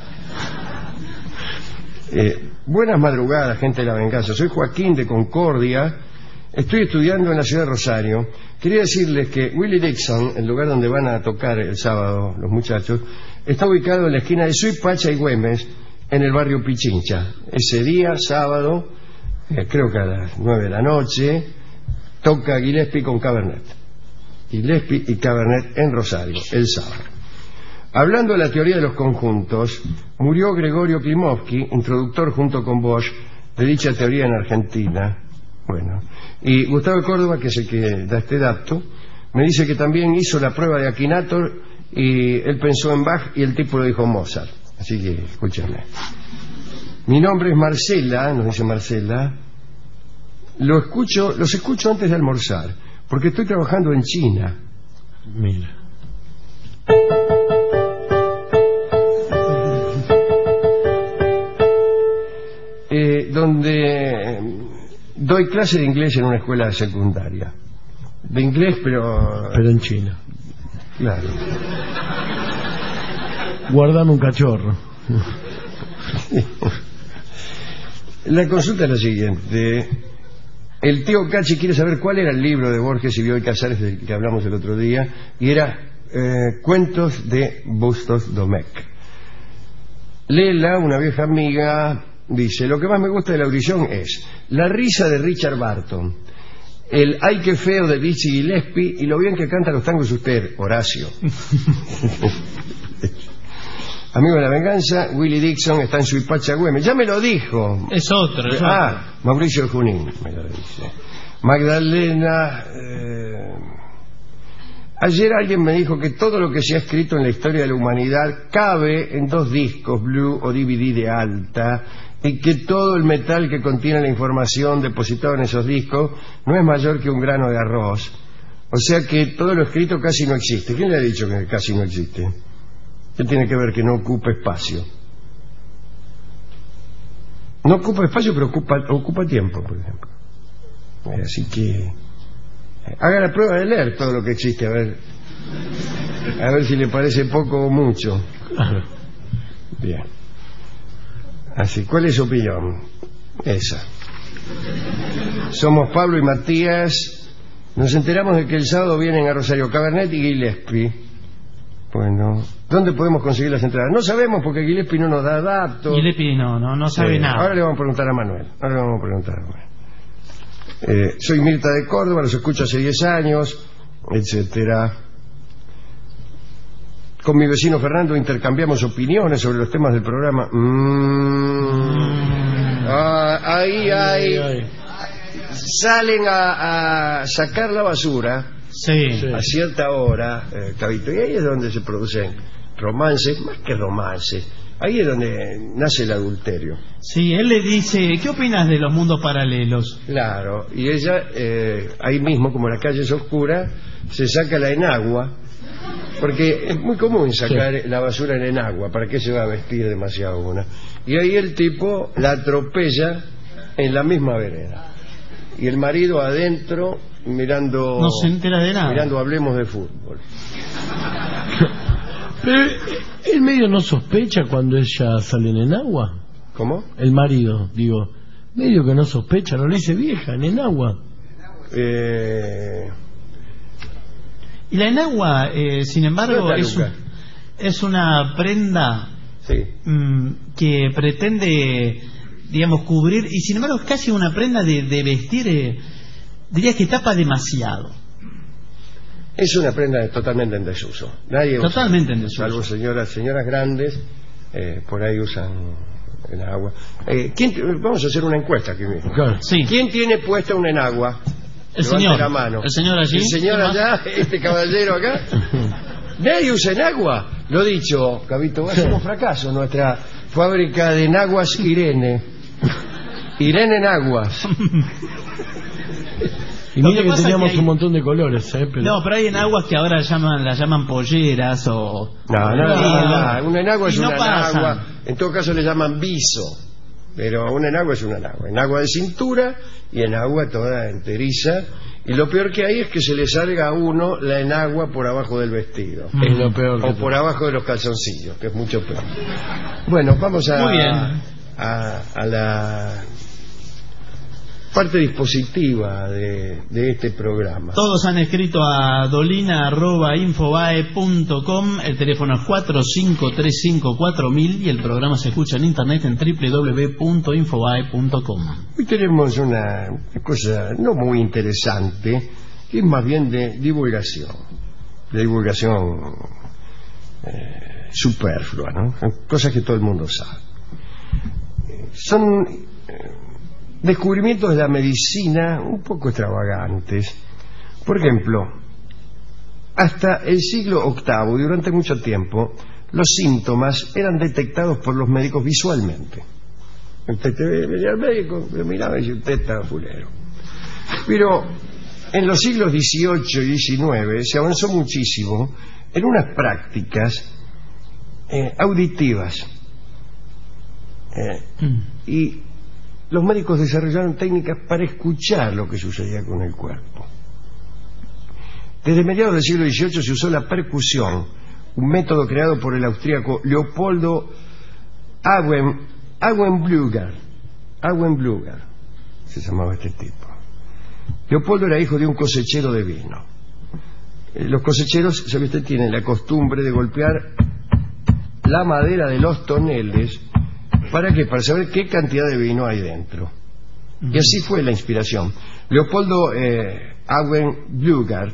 Buenas madrugadas, gente de la venganza. Soy Joaquín de Concordia. Estoy estudiando en la ciudad de Rosario. Quería decirles que Willie Dixon, el lugar donde van a tocar el sábado los muchachos, está ubicado en la esquina de Suipacha y Güemes, en el barrio Pichincha. Ese día, sábado, creo que a las 9 de la noche, toca Gillespie con Cabernet. Gillespie y Cabernet en Rosario, el sábado. Hablando de la teoría de los conjuntos, murió Gregorio Klimovsky, introductor junto con Bosch de dicha teoría en Argentina. Bueno, y Gustavo de Córdoba, que es el que da este dato, me dice que también hizo la prueba de Akinator y él pensó en Bach y el tipo lo dijo Mozart. Así que, escúchame. Mi nombre es Marcela, nos dice Marcela. Los escucho antes de almorzar, porque estoy trabajando en China. Mira. Donde doy clase de inglés en una escuela secundaria. De inglés, pero en China. Claro. Guardame un cachorro. La consulta es la siguiente. El tío Cachi quiere saber cuál era el libro de Borges y Bioy Casares del que hablamos el otro día, y era Cuentos de Bustos Domecq. Lela, una vieja amiga, dice: lo que más me gusta de la audición es la risa de Richard Barton, el ay que feo de Dizzy Gillespie y lo bien que canta los tangos usted, Horacio. Amigo de la venganza, Willie Dixon está en Suipacha Güemes. Ya me lo dijo. Es otro. Mauricio Junín me lo dice. Magdalena. Ayer alguien me dijo que todo lo que se ha escrito en la historia de la humanidad cabe en 2 discos Blue o DVD de alta, y que todo el metal que contiene la información depositado en esos discos no es mayor que un grano de arroz. O sea que todo lo escrito casi no existe. ¿Quién le ha dicho que casi no existe? ¿Qué tiene que ver que no ocupa espacio? No ocupa espacio, pero ocupa tiempo, por ejemplo. Así que haga la prueba de leer todo lo que existe, a ver si le parece poco o mucho. Bien. Así, ¿cuál es su opinión? Esa. Somos Pablo y Matías. Nos enteramos de que el sábado vienen a Rosario Cabernet y Gillespie. Bueno, ¿dónde podemos conseguir las entradas? No sabemos porque Gillespie no nos da datos. Gillespie no sabe nada. Ahora le vamos a preguntar a Manuel. Soy Mirta de Córdoba, los escucho hace 10 años, etcétera. Con mi vecino Fernando intercambiamos opiniones sobre los temas del programa. Ahí salen a sacar la basura. Sí. a cierta hora, Cabito, y ahí es donde se producen romances, más que romances, ahí es donde nace el adulterio. Sí, él le dice, ¿qué opinas de los mundos paralelos? Claro, y ella, ahí mismo, como la calle es oscura, se saca la enagua, porque es muy común sacar la basura en enagua, ¿para qué se va a vestir demasiado una? Y ahí el tipo la atropella en la misma vereda. Y el marido adentro mirando... No se entera de nada. Mirando Hablemos de Fútbol. Pero el medio no sospecha cuando ella sale en agua. ¿Cómo? El marido, digo, medio que no sospecha, no le dice vieja, en agua. Y la enagua, sin embargo, es una prenda Sí. Que pretende, digamos, cubrir, y sin embargo es casi una prenda de vestir, dirías que tapa demasiado. Es una prenda totalmente en desuso. Nadie Totalmente usa, en desuso. salvo señoras grandes, por ahí usan enagua. Vamos a hacer una encuesta aquí mismo. Claro. Sí. ¿Quién tiene puesta una enagua? El Levante señor. la mano. El señor allí. El señor allá, este caballero acá. Nadie usa enagua. Lo dicho, Cabito, va a ser un fracaso nuestra fábrica de enaguas Irene. Irene Enaguas. Y Lo mira que que pasa teníamos es que hay- un montón de colores, Pero... No, pero hay enaguas que ahora las llaman polleras o... No. Una enagua es Y no una pasan. enagua. En todo caso le llaman viso. Pero una enagua es una enagua. Enagua de cintura y enagua toda enteriza. Y lo peor que hay es que se le salga a uno la enagua por abajo del vestido. Es lo peor que O por abajo de los calzoncillos, que es mucho peor. Bueno, vamos a, Muy bien. a la parte dispositiva de este programa. Todos han escrito a dolina@infobae.com, el teléfono es 45354000 y el programa se escucha en internet en www.infobae.com. Hoy tenemos una cosa no muy interesante, que es más bien de divulgación superflua, ¿no? Cosas que todo el mundo sabe. Son descubrimientos de la medicina un poco extravagantes. Por ejemplo, hasta el siglo VIII, durante mucho tiempo, los síntomas eran detectados por los médicos visualmente. Usted venía al médico, lo miraba y decía, usted está fulero. Pero en los siglos XVIII y XIX se avanzó muchísimo en unas prácticas auditivas. Y los médicos desarrollaron técnicas para escuchar lo que sucedía con el cuerpo. Desde mediados del siglo XVIII se usó la percusión, un método creado por el austríaco Leopoldo Auenblüger se llamaba este tipo. Leopoldo era hijo de un cosechero de vino. Los cosecheros, ¿sabe usted?, tienen la costumbre de golpear la madera de los toneles. ¿Para qué? Para saber qué cantidad de vino hay dentro. Y así fue la inspiración. Leopoldo Auenblüger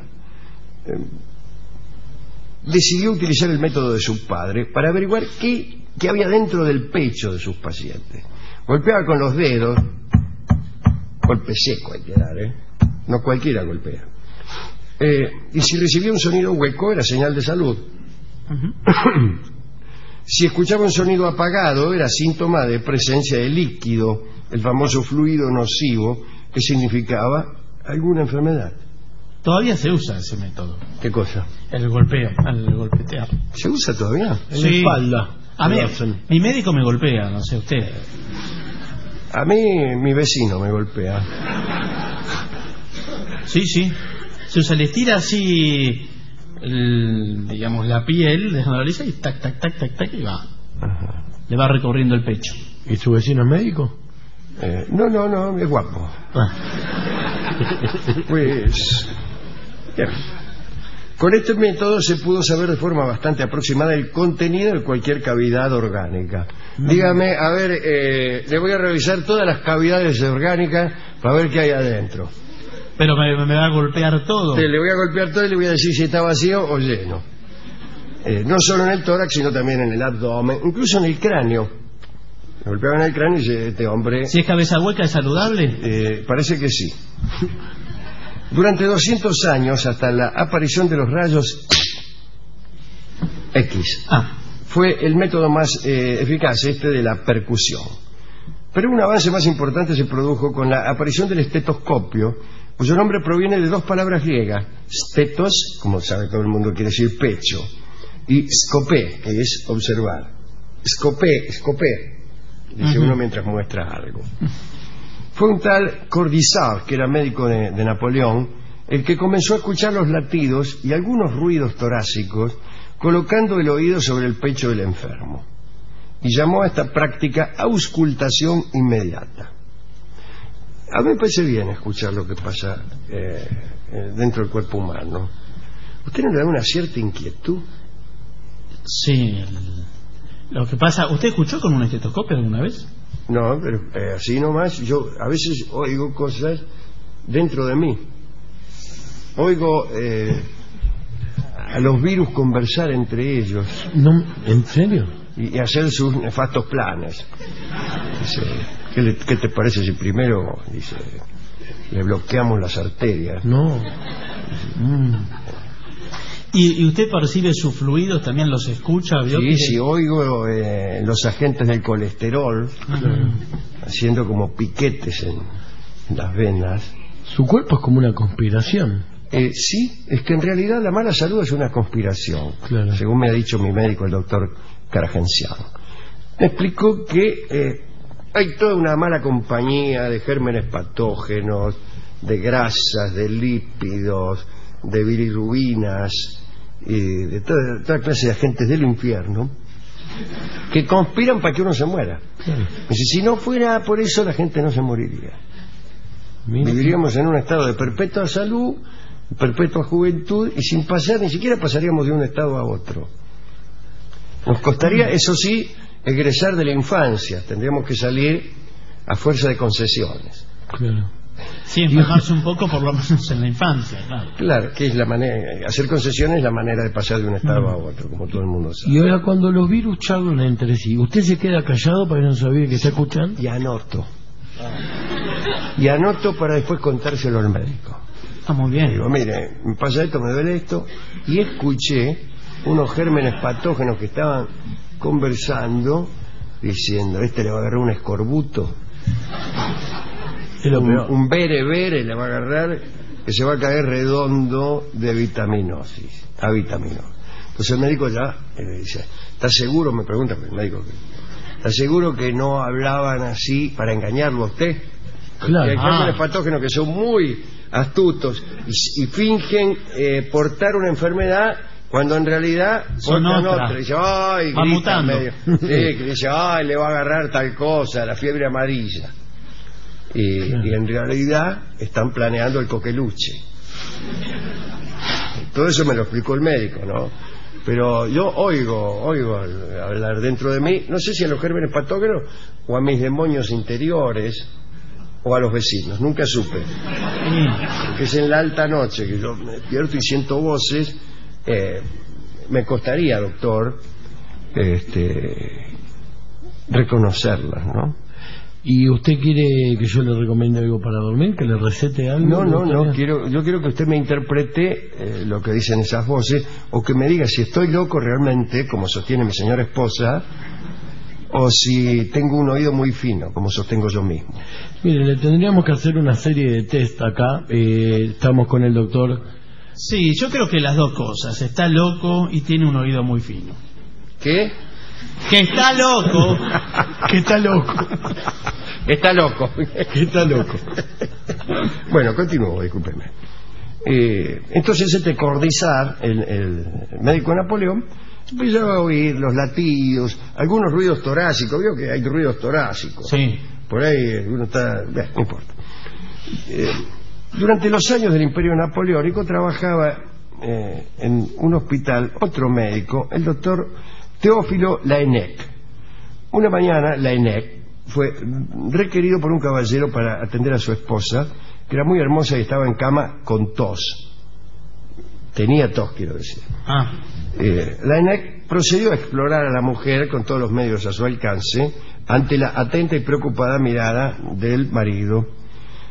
decidió utilizar el método de su padre para averiguar qué había dentro del pecho de sus pacientes. Golpeaba con los dedos, golpe seco hay que dar, no cualquiera golpea. Y si recibía un sonido hueco era señal de salud. Si escuchaba un sonido apagado era síntoma de presencia de líquido, el famoso fluido nocivo, que significaba alguna enfermedad. Todavía se usa ese método. ¿Qué cosa? El golpeo, el golpetear. ¿Se usa todavía? En la espalda. A mí, lo hacen. mi médico me golpea, no sé usted. A mí mi vecino me golpea. Sí. Se usa, le estira así, digamos, la piel, desnodaliza y tac, y va. Ajá. Le va recorriendo el pecho. ¿Y su vecino es médico? No, es guapo. Pues bien. Con este método se pudo saber de forma bastante aproximada el contenido de cualquier cavidad orgánica. Dígame, a ver, le voy a revisar todas las cavidades orgánicas para ver qué hay adentro. Pero me va a golpear todo. Le voy a golpear todo y le voy a decir si está vacío o lleno. No solo en el tórax, sino también en el abdomen, incluso en el cráneo. Me golpeaban el cráneo y dice, este hombre... Si es cabeza hueca, ¿es saludable? Parece que sí. Durante 200 años, hasta la aparición de los rayos X, fue el método más eficaz de la percusión. Pero un avance más importante se produjo con la aparición del estetoscopio, cuyo nombre proviene de dos palabras griegas: stetos, como sabe todo el mundo, quiere decir pecho, y scopé, que es observar. Scopé, dice uno mientras muestra algo. Fue un tal Corvisart, que era médico de Napoleón, el que comenzó a escuchar los latidos y algunos ruidos torácicos colocando el oído sobre el pecho del enfermo, y llamó a esta práctica auscultación inmediata. A mí me parece bien escuchar lo que pasa dentro del cuerpo humano. ¿Usted no le da una cierta inquietud? Sí, lo que pasa... ¿Usted escuchó con un estetoscopio alguna vez? No, pero así nomás. Yo a veces oigo cosas dentro de mí. Oigo a los virus conversar entre ellos. No, ¿en serio? Y hacer sus nefastos planes. Dice, ¿qué te parece si primero, dice, le bloqueamos las arterias? No. ¿Y usted percibe sus fluidos? ¿También los escucha? ¿Vio? Sí, oigo los agentes del colesterol haciendo como piquetes en las venas. Su cuerpo es como una conspiración. Sí, es que en realidad la mala salud es una conspiración, claro, según me ha dicho mi médico, el doctor Caragenciano. Me explicó que hay toda una mala compañía de gérmenes patógenos, de grasas, de lípidos, de bilirrubinas, y de toda clase de agentes del infierno que conspiran para que uno se muera. Claro. Si no fuera por eso, la gente no se moriría. Viviríamos en un estado de perpetua salud, perpetua juventud, y sin pasar, ni siquiera pasaríamos de un estado a otro. Nos costaría, eso sí, egresar de la infancia. Tendríamos que salir a fuerza de concesiones. Claro. Sí, enfermarse un poco por lo menos en la infancia, claro. Claro, que es la manera, hacer concesiones es la manera de pasar de un estado a otro, como todo el mundo sabe. Y ahora cuando los virus charlan entre sí, ¿usted se queda callado para que no sabía que está escuchando? Y anoto. Y anoto para después contárselo al médico. Está muy bien. Digo, mire, me pasa esto, me duele esto. Y escuché unos gérmenes patógenos que estaban conversando, diciendo, le va a agarrar un escorbuto, un bere le va a agarrar, que se va a caer redondo de vitaminosis, Entonces el médico ya le dice, ¿está seguro? Me pregunta el médico, ¿está seguro que no hablaban así para engañarlo a usted? Claro. Hay gérmenes patógenos que son muy astutos y fingen portar una enfermedad cuando en realidad portan otra. Dice, ay, va mutando. Que dice, ay, le va a agarrar tal cosa, la fiebre amarilla. Y en realidad están planeando el coqueluche. Todo eso me lo explicó el médico, ¿no? Pero yo oigo hablar dentro de mí, no sé si a los gérmenes patógenos o a mis demonios interiores o a los vecinos, nunca supe. Porque es en la alta noche que yo me despierto y siento voces. Me costaría, doctor, reconocerlas, ¿no? ¿Y usted quiere que yo le recomiende algo para dormir? ¿Que le recete algo? No, yo quiero que usted me interprete lo que dicen esas voces, o que me diga si estoy loco realmente, como sostiene mi señora esposa, o si tengo un oído muy fino, como sostengo yo mismo. Mire, le tendríamos que hacer una serie de test acá. Estamos con el doctor. Sí, yo creo que las dos cosas. Está loco y tiene un oído muy fino. ¿Qué? Que está loco. Que está loco. Está loco. Que está loco. Bueno, continúo, discúlpeme. Entonces Corvisart, el médico de Napoleón, empezaba a oír los latidos, algunos ruidos torácicos. Vio que hay ruidos torácicos. Sí. Por ahí uno está... no importa. Durante los años del Imperio Napoleónico trabajaba en un hospital otro médico, el doctor Teófilo Laennec. Una mañana Laennec fue requerido por un caballero para atender a su esposa, que era muy hermosa y estaba en cama con tos. Tenía tos, quiero decir. Laennec procedió a explorar a la mujer con todos los medios a su alcance ante la atenta y preocupada mirada del marido.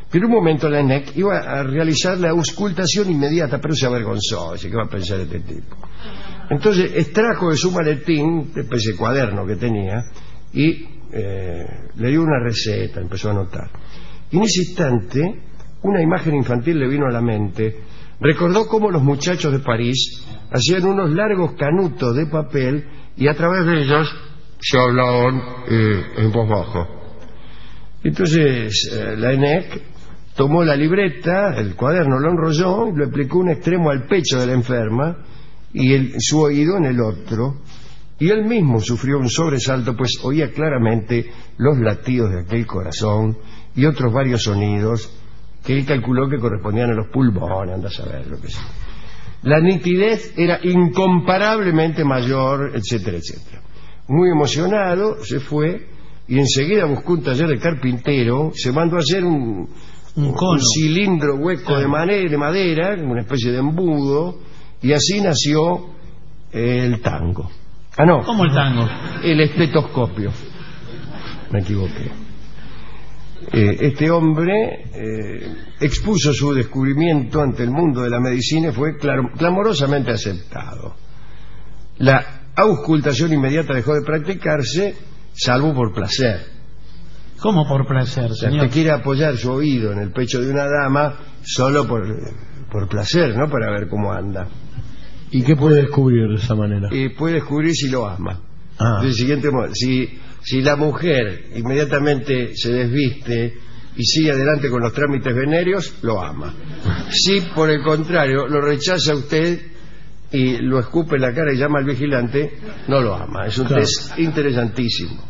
que en un momento la ENEC iba a realizar la auscultación inmediata, pero se avergonzó, dice, ¿qué va a pensar este tipo? Entonces extrajo de su maletín, de ese cuaderno que tenía, y le dio una receta, empezó a anotar. Y en ese instante, una imagen infantil le vino a la mente. Recordó cómo los muchachos de París hacían unos largos canutos de papel y a través de ellos se hablaban en voz baja. Entonces la ENEC tomó la libreta, el cuaderno, lo enrolló y lo aplicó un extremo al pecho de la enferma y su oído en el otro, y él mismo sufrió un sobresalto, pues oía claramente los latidos de aquel corazón y otros varios sonidos que él calculó que correspondían a los pulmones, anda a saber lo que sea. La nitidez era incomparablemente mayor, etcétera, etcétera. Muy emocionado se fue y enseguida buscó un taller de carpintero, se mandó a hacer un cilindro hueco de madera, una especie de embudo, y así nació el tango. Ah, no. ¿Cómo el tango? El estetoscopio. Me equivoqué. Este hombre expuso su descubrimiento ante el mundo de la medicina y fue clamorosamente aceptado. La auscultación inmediata dejó de practicarse, salvo por placer. ¿Cómo por placer, señor? Usted quiere apoyar su oído en el pecho de una dama solo por placer, ¿no? Para ver cómo anda. ¿Y qué puede descubrir de esa manera? Puede descubrir si lo ama. Ah. Del siguiente modo, si la mujer inmediatamente se desviste y sigue adelante con los trámites venéreos, lo ama. Si por el contrario lo rechaza usted y lo escupe en la cara y llama al vigilante, no lo ama. Es un test interesantísimo.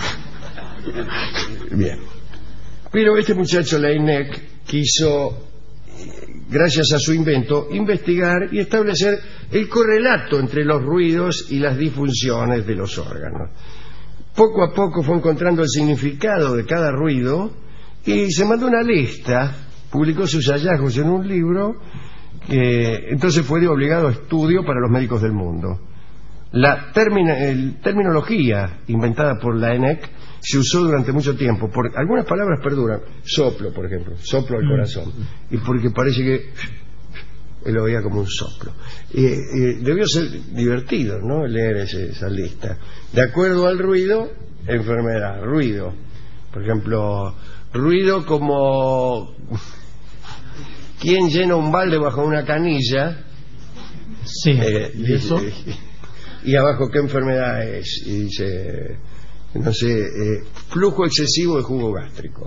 Bien. Pero este muchacho, la ENEC, quiso, gracias a su invento, investigar y establecer el correlato entre los ruidos y las disfunciones de los órganos. Poco a poco fue encontrando el significado de cada ruido y se mandó una lista, publicó sus hallazgos en un libro que entonces fue de obligado estudio para los médicos del mundo. La terminología inventada por la ENEC se usó durante mucho tiempo. Algunas palabras perduran. Soplo, por ejemplo, soplo al corazón. Y porque parece que él lo veía como un soplo. Debió ser divertido, ¿no?, leer esa lista. De acuerdo al ruido, enfermedad. Ruido, por ejemplo, ruido como ¿quién llena un balde bajo una canilla? Sí. ¿Y eso? Y abajo, ¿qué enfermedad es? Y dice, no sé, flujo excesivo de jugo gástrico.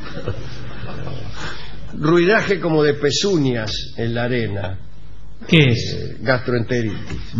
Ruidaje como de pezuñas en la arena. ¿Qué es? Gastroenteritis.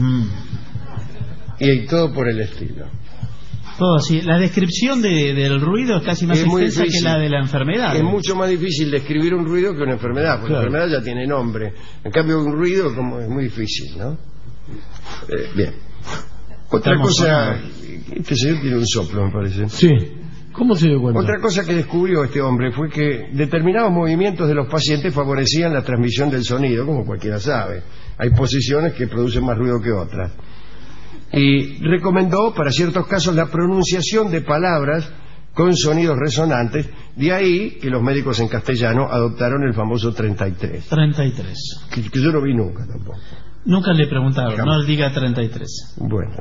Y todo por el estilo. Todo así. La descripción del ruido es casi más extensa que la de la enfermedad. Es mucho más difícil describir un ruido que una enfermedad, porque la enfermedad ya tiene nombre. En cambio, un ruido como es muy difícil, ¿no? Bien. Otra cosa, este señor tiene un soplo, me parece. Sí. ¿Cómo se dio cuenta? Otra cosa que descubrió este hombre fue que determinados movimientos de los pacientes favorecían la transmisión del sonido, como cualquiera sabe. Hay posiciones que producen más ruido que otras. Y recomendó para ciertos casos la pronunciación de palabras con sonidos resonantes. De ahí que los médicos en castellano adoptaron el famoso 33. 33. Que yo no vi nunca tampoco. Nunca le preguntaron, no diga 33. Bueno,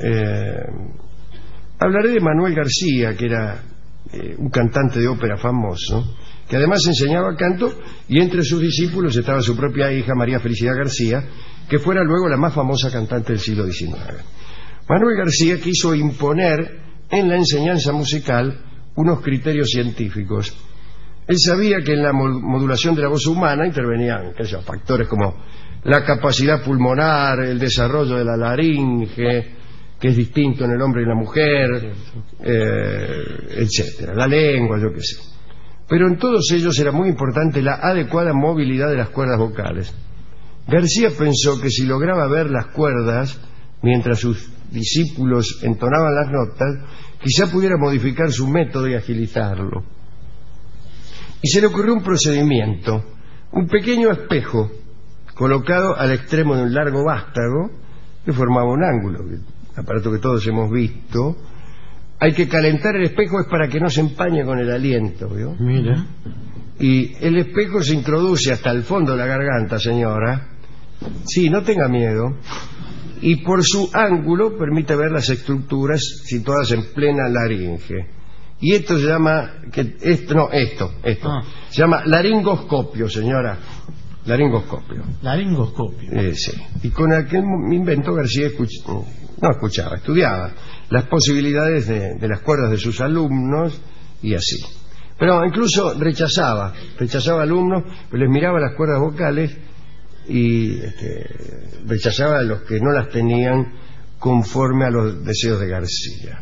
hablaré de Manuel García, que era un cantante de ópera famoso, que además enseñaba canto, y entre sus discípulos estaba su propia hija, María Felicidad García, que fuera luego la más famosa cantante del siglo XIX. Manuel García quiso imponer en la enseñanza musical unos criterios científicos. Él sabía que en la modulación de la voz humana intervenían factores como la capacidad pulmonar, el desarrollo de la laringe, que es distinto en el hombre y la mujer, etcétera, la lengua, yo qué sé. Pero en todos ellos era muy importante la adecuada movilidad de las cuerdas vocales. García pensó que si lograba ver las cuerdas mientras sus discípulos entonaban las notas, quizá pudiera modificar su método y agilizarlo. Y se le ocurrió un procedimiento, un pequeño espejo colocado al extremo de un largo vástago que formaba un ángulo, aparato que todos hemos visto. Hay que calentar el espejo, es para que no se empañe con el aliento, ¿vio? Mira. Y el espejo se introduce hasta el fondo de la garganta, señora. Sí, no tenga miedo. Y por su ángulo permite ver las estructuras situadas en plena laringe. Y esto se llama... Esto. Se llama laringoscopio, señora. Laringoscopio. Sí. Y con aquel invento García estudiaba las posibilidades de las cuerdas de sus alumnos y así. Pero incluso rechazaba alumnos, les miraba las cuerdas vocales y rechazaba a los que no las tenían conforme a los deseos de García.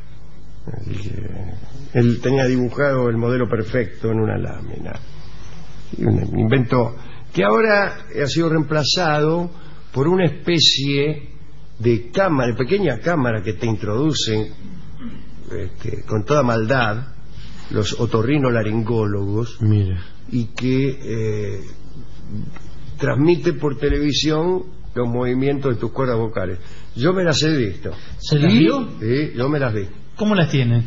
Él tenía dibujado el modelo perfecto en una lámina. Y un invento que ahora ha sido reemplazado por una especie de cámara, de pequeña cámara que te introducen con toda maldad los otorrinolaringólogos. Mire. Y que transmite por televisión los movimientos de tus cuerdas vocales. Yo me las he visto. ¿Se las vio? Sí, yo me las vi. ¿Cómo las tiene?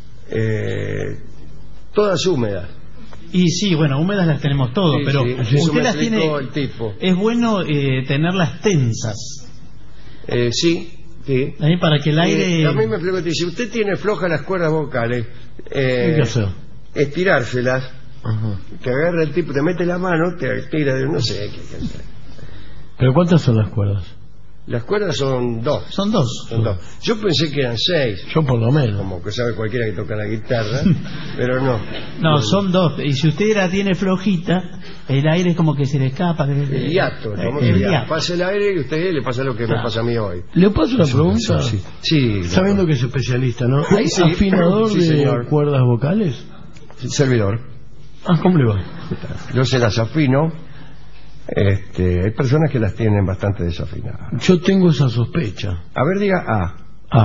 Todas húmedas. Y sí, bueno, húmedas las tenemos todos, Sí, pero sí, usted las tiene... el tipo. Es bueno tenerlas tensas. Sí. Ahí para que el aire... A mí me explicó, si usted tiene flojas las cuerdas vocales, ¿Qué hacer? estirárselas, te agarra el tipo, te mete la mano, te tira de no sé qué hacer. ¿Pero cuántas son las cuerdas? Las cuerdas son dos. Son dos. Yo pensé que eran 6. Yo por lo menos. Como que sabe cualquiera que toca la guitarra, pero no. No, son dos. Y si usted la tiene flojita, el aire es como que se le escapa. El hiato, el famoso hiato. Pasa el aire y a usted le pasa lo que me pasa a mí hoy. ¿Le paso una pregunta? Sí. Sabiendo que es especialista, ¿no? ¿Hay Sí. afinador Sí, de señor. cuerdas vocales? Servidor. ¿Cómo le va? Yo se las afino. Hay personas que las tienen bastante desafinadas. Yo tengo esa sospecha. A ver, diga A.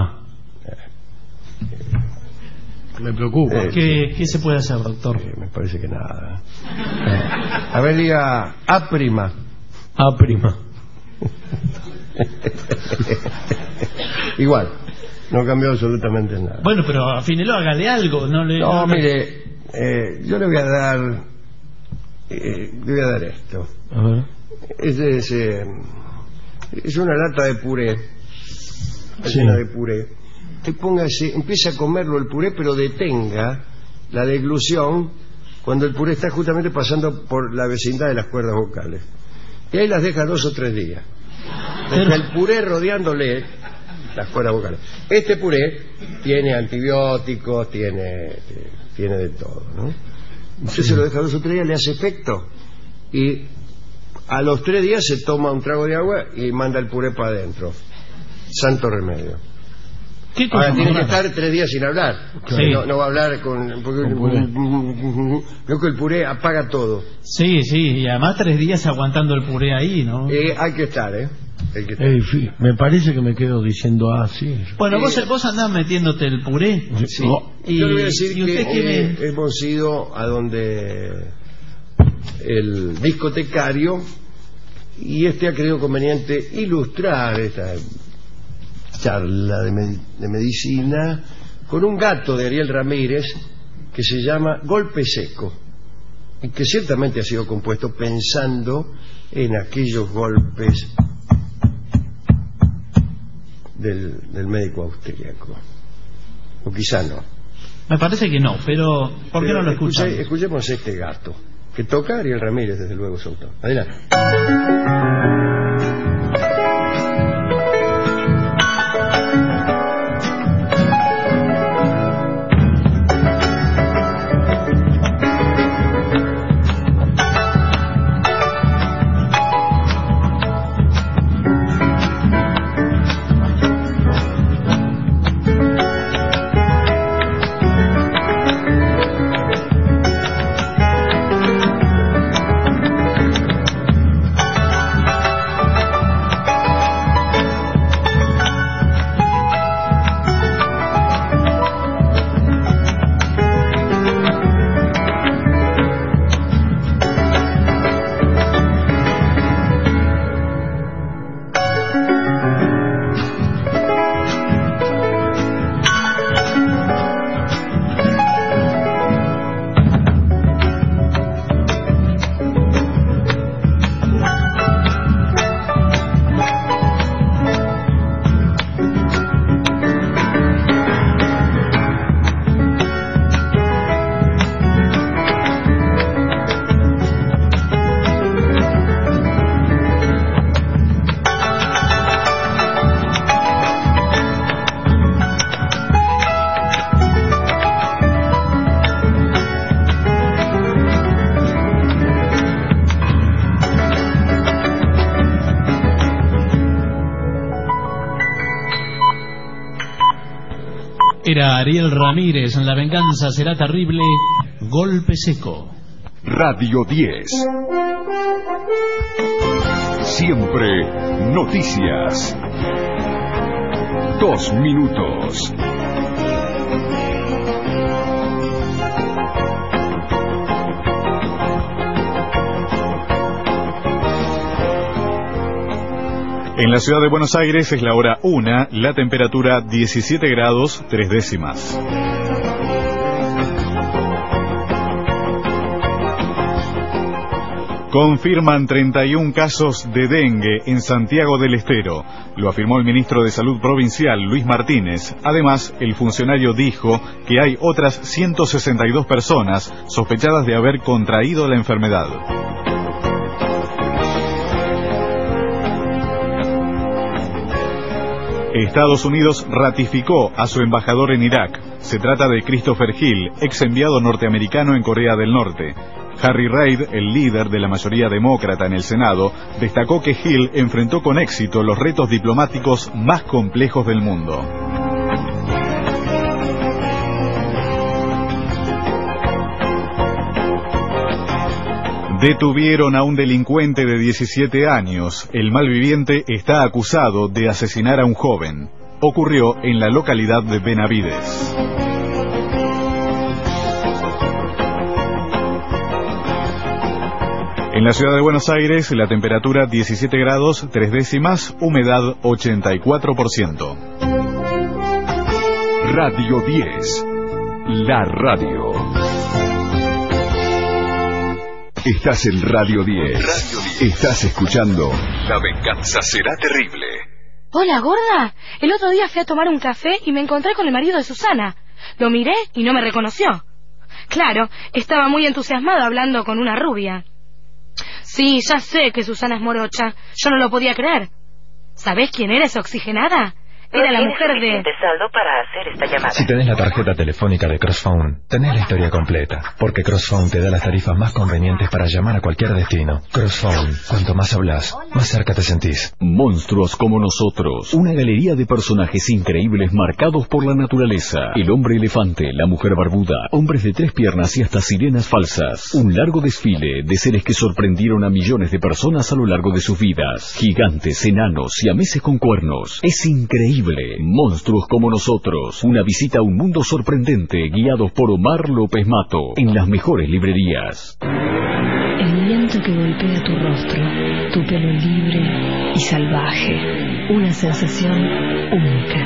Me preocupa. ¿Qué se puede hacer, doctor? Me parece que nada. A ver, diga A prima. A prima. Igual, no cambió absolutamente nada. Bueno, pero afínelo, hágale algo. No, Mire, yo le voy a dar esto. A ver. Es una lata de puré, llena de puré. Usted póngase, empieza a comerlo el puré, pero detenga la deglución cuando el puré está justamente pasando por la vecindad de las cuerdas vocales. Y ahí las deja 2 o 3 días. Deja el puré rodeándole las cuerdas vocales. Este puré tiene antibióticos, tiene de todo, ¿no? Usted se lo deja 2 o 3 días, le hace efecto. Y a los 3 días se toma un trago de agua y manda el puré para adentro. Santo remedio. Ahora tiene que estar 3 días sin hablar. Sí. No va a hablar porque creo que el puré apaga todo. Sí, y además 3 días aguantando el puré ahí, ¿no? Hay que estar, Hay que estar. Me parece que me quedo diciendo sí. Bueno, vos andás metiéndote el puré. Sí. Y, yo le voy a decir ¿y usted que hemos ido a donde el discotecario y ha creído conveniente ilustrar esta charla de medicina con un gato de Ariel Ramírez que se llama Golpe Seco y que ciertamente ha sido compuesto pensando en aquellos golpes del médico austríaco, o quizá no. Me parece que no, pero ¿por qué no lo escuchamos? Escuchemos este gato que toca Ariel Ramírez, desde luego, su autor. Adelante. Era Ariel Ramírez, en La venganza será terrible, golpe seco. Radio 10. Siempre noticias. 2 minutos. En la ciudad de Buenos Aires es la hora 1, la temperatura 17 grados 3 décimas. Confirman 31 casos de dengue en Santiago del Estero. Lo afirmó el ministro de Salud provincial, Luis Martínez. Además, el funcionario dijo que hay otras 162 personas sospechadas de haber contraído la enfermedad. Estados Unidos ratificó a su embajador en Irak. Se trata de Christopher Hill, ex enviado norteamericano en Corea del Norte. Harry Reid, el líder de la mayoría demócrata en el Senado, destacó que Hill enfrentó con éxito los retos diplomáticos más complejos del mundo. Detuvieron a un delincuente de 17 años. El malviviente está acusado de asesinar a un joven. Ocurrió en la localidad de Benavides. En la ciudad de Buenos Aires, la temperatura 17 grados 3 décimas, humedad 84%. Radio 10. La radio. Estás en Radio 10. Estás escuchando La venganza será terrible. Hola, gorda. El otro día fui a tomar un café y me encontré con el marido de Susana. Lo miré y no me reconoció. Claro, estaba muy entusiasmado hablando con una rubia. Sí, ya sé que Susana es morocha. Yo no lo podía creer. ¿Sabés quién era esa oxigenada? Era la mujer de... saldo para hacer esta llamada. Si tenés la tarjeta telefónica de Crossphone, tenés la historia completa, porque Crossphone te da las tarifas más convenientes para llamar a cualquier destino. Crossphone, cuanto más hablas, más cerca te sentís. Monstruos como nosotros, una galería de personajes increíbles marcados por la naturaleza. El hombre elefante, la mujer barbuda, hombres de 3 piernas y hasta sirenas falsas. Un largo desfile de seres que sorprendieron a millones de personas a lo largo de sus vidas. Gigantes, enanos, siameses con cuernos. Es increíble. Monstruos como nosotros. Una visita a un mundo sorprendente, guiados por Omar López Mato, en las mejores librerías. El viento que golpea tu rostro, tu pelo libre y salvaje. Una sensación única.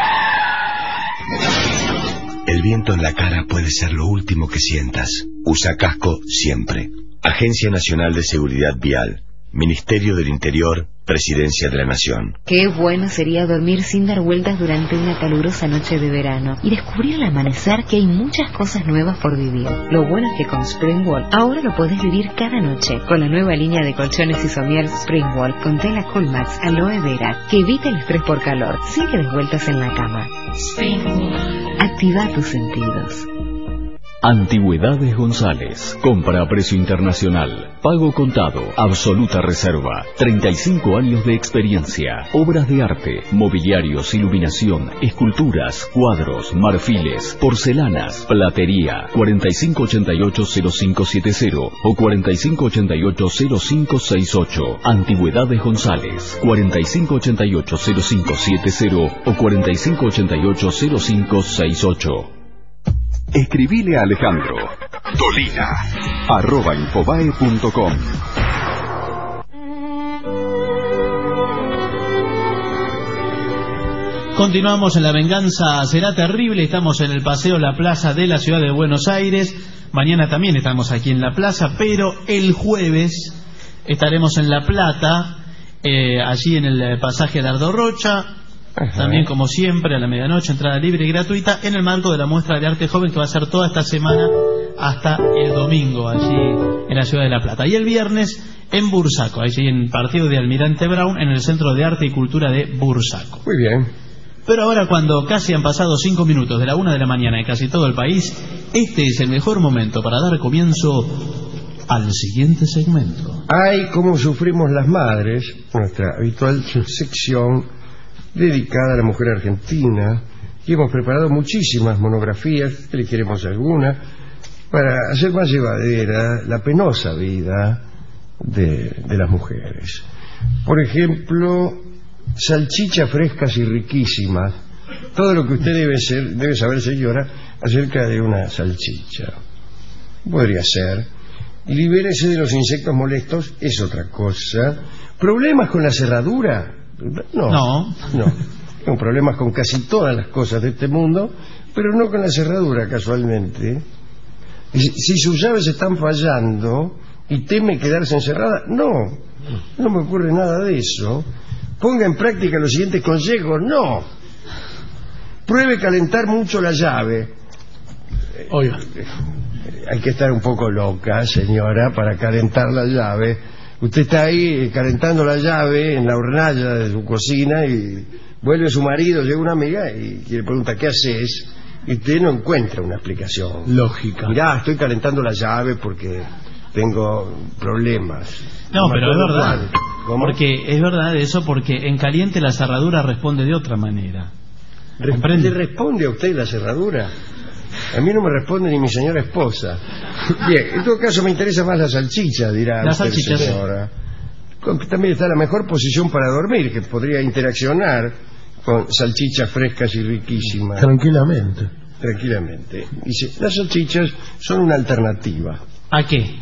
El viento en la cara puede ser lo último que sientas. Usa casco siempre. Agencia Nacional de Seguridad Vial. Ministerio del Interior, Presidencia de la Nación. Qué bueno sería dormir sin dar vueltas durante una calurosa noche de verano y descubrir al amanecer que hay muchas cosas nuevas por vivir. Lo bueno es que con Springwall ahora lo podés vivir cada noche con la nueva línea de colchones y somier Springwall con tela Coolmax aloe vera que evita el estrés por calor sin que des vueltas en la cama. Springwall. Activa tus sentidos. Antigüedades González. Compra a precio internacional. Pago contado. Absoluta reserva. 35 años de experiencia. Obras de arte, mobiliarios, iluminación, esculturas, cuadros, marfiles, porcelanas, platería. 4588-0570 o 4588-0568. Antigüedades González. 4588-0570 o 4588-0568. Escribile a Alejandro Dolina @infobae.com. Continuamos en La venganza será terrible. Estamos en el Paseo La Plaza de la ciudad de Buenos Aires. Mañana también estamos aquí en la plaza, pero el jueves estaremos en La Plata, allí en el pasaje Dardo Rocha. Ajá. También, como siempre, a la medianoche, entrada libre y gratuita en el marco de la muestra de arte joven que va a ser toda esta semana hasta el domingo allí en la ciudad de La Plata. Y el viernes en Bursaco, allí en partido de Almirante Brown, en el Centro de Arte y Cultura de Bursaco. Muy bien. Pero ahora, cuando casi han pasado 5 minutos de la 1 de la mañana en casi todo el país, este es el mejor momento para dar comienzo al siguiente segmento. Ay, cómo sufrimos las madres, nuestra habitual sección dedicada a la mujer argentina, y hemos preparado muchísimas monografías, elegiremos alguna, para hacer más llevadera la penosa vida de las mujeres. Por ejemplo, salchichas frescas y riquísimas, todo lo que usted debe saber, señora, acerca de una salchicha. Podría ser. Libérese de los insectos molestos, es otra cosa. ¿Problemas con la cerradura? No. Tengo problemas con casi todas las cosas de este mundo, pero no con la cerradura, casualmente. Si sus llaves están fallando y teme quedarse encerrada, no me ocurre nada de eso. Ponga en práctica los siguientes consejos. No. Pruebe calentar mucho la llave. Oiga. Hay que estar un poco loca, señora, para calentar la llave. Usted está ahí calentando la llave en la hornalla de su cocina y vuelve su marido, llega una amiga y le pregunta ¿qué haces? Y usted no encuentra una explicación lógica. Mirá, estoy calentando la llave porque tengo problemas. No, pero es verdad. ¿Cómo? Porque es verdad eso, porque en caliente la cerradura responde de otra manera. ¿Le responde a usted la cerradura? A mí no me responde ni mi señora esposa. Bien, en todo caso me interesa más la salchicha, dirá usted, señora. También está la mejor posición para dormir, que podría interaccionar con salchichas frescas y riquísimas. Tranquilamente. Dice, las salchichas son una alternativa. ¿A qué?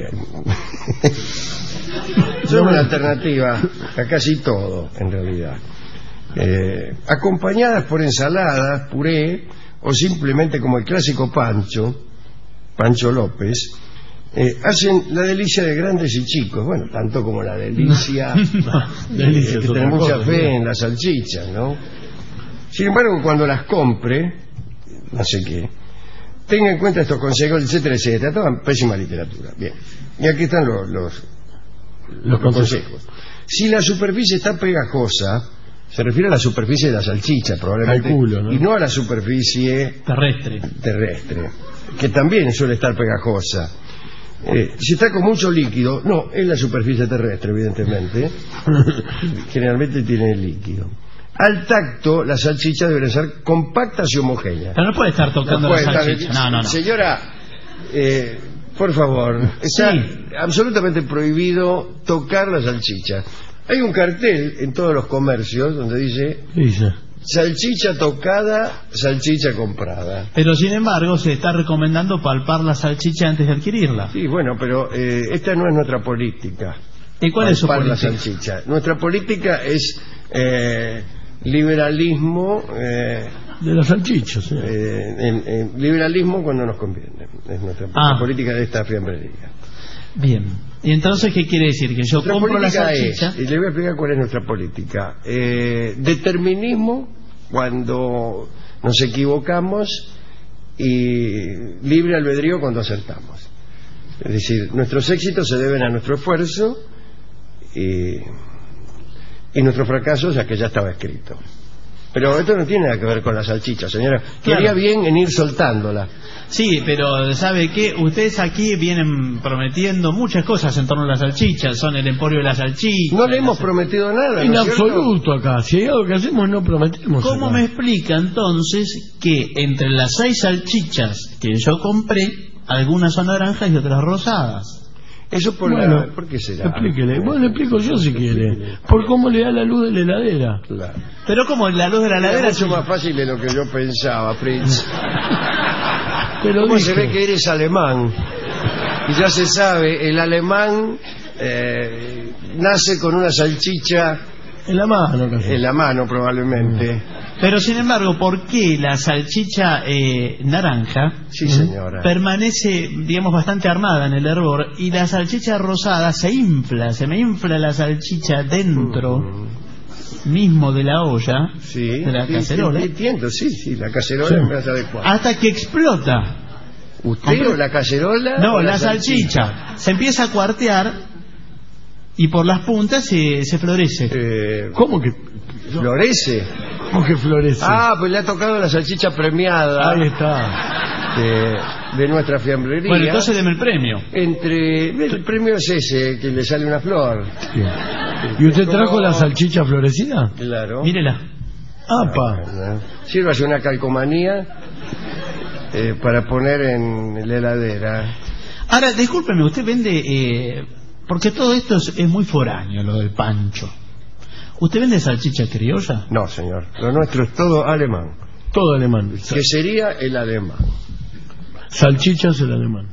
Son una alternativa a casi todo, en realidad. Acompañadas por ensaladas, puré, o simplemente como el clásico Pancho López, hacen la delicia de grandes y chicos. Bueno, tanto como la delicia que tener mucha fe en las salchichas, ¿no? Sin embargo, cuando las compre, no sé qué, tenga en cuenta estos consejos, etcétera, etcétera. Toda pésima literatura. Bien, y aquí están los consejos. Si la superficie está pegajosa, se refiere a la superficie de la salchicha, probablemente, al culo, ¿no? Y no a la superficie terrestre, que también suele estar pegajosa. Si está con mucho líquido, no, es la superficie terrestre, evidentemente. Generalmente tiene líquido. Al tacto, las salchichas deben ser compactas y homogéneas. Pero no puede estar tocando la salchicha. No. Señora, por favor, está absolutamente prohibido tocar la salchicha. Hay un cartel en todos los comercios donde dice salchicha tocada, salchicha comprada. Pero sin embargo se está recomendando palpar la salchicha antes de adquirirla. Sí, bueno, pero esta no es nuestra política. ¿Y cuál es su política? La salchicha. Nuestra política es liberalismo de las salchichas. Liberalismo cuando nos conviene. Es nuestra política de esta fiambrería. Bien. ¿Y entonces qué quiere decir? Que yo nuestra compro la salchicha. Y le voy a explicar cuál es nuestra política. Determinismo cuando nos equivocamos y libre albedrío cuando acertamos. Es decir, nuestros éxitos se deben a nuestro esfuerzo y nuestros fracasos a que ya estaba escrito. Pero esto no tiene nada que ver con la salchicha, señora. Claro. Quería bien en ir soltándola. Sí, pero ¿sabe qué? Ustedes aquí vienen prometiendo muchas cosas en torno a las salchichas. Son el emporio de las salchichas. No le hemos prometido nada. En absoluto acá. Si hay algo que hacemos, no prometemos. ¿Cómo me explica entonces que entre las 6 salchichas que yo compré, algunas son naranjas y otras rosadas? Eso ¿por qué será? Explíquele. Bueno, le explico yo si quiere. Por cómo le da la luz de la heladera. Claro. Pero como la luz de la heladera es mucho más fácil de lo que yo pensaba, Fritz. Pero ¿cómo se ve que eres alemán? Y ya se sabe, el alemán nace con una salchicha en la mano, casi. En la mano, probablemente. Pero sin embargo, ¿por qué la salchicha naranja permanece, digamos, bastante armada en el hervor y la salchicha rosada se me infla la salchicha dentro mismo de la olla, de la cacerola? Entiendo, la cacerola es más adecuada. Hasta que explota. ¿Usted o la cacerola? No, la salchicha. Se empieza a cuartear y por las puntas se florece. ¿Cómo que florece? ¿Cómo que florece? Ah, pues le ha tocado la salchicha premiada. Ahí está. De nuestra fiambrería. Bueno, entonces deme el premio. El premio es ese, que le sale una flor. Bien. ¿Y usted trajo la salchicha florecida? Claro. Mírela. ¡Apa! Sírvase una calcomanía para poner en la heladera. Ahora, discúlpeme, usted vende... porque todo esto es muy foráneo, lo del pancho. ¿Usted vende salchicha criolla? No, señor. Lo nuestro es todo alemán. Todo alemán. ¿Qué sería el alemán? Salchichas el alemán.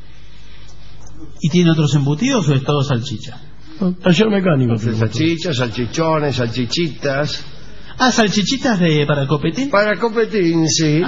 ¿Y tiene otros embutidos o es todo salchicha? Taller mecánico. Salchichas, salchichones, salchichitas. Ah, salchichitas para copetín. Para copetín, sí.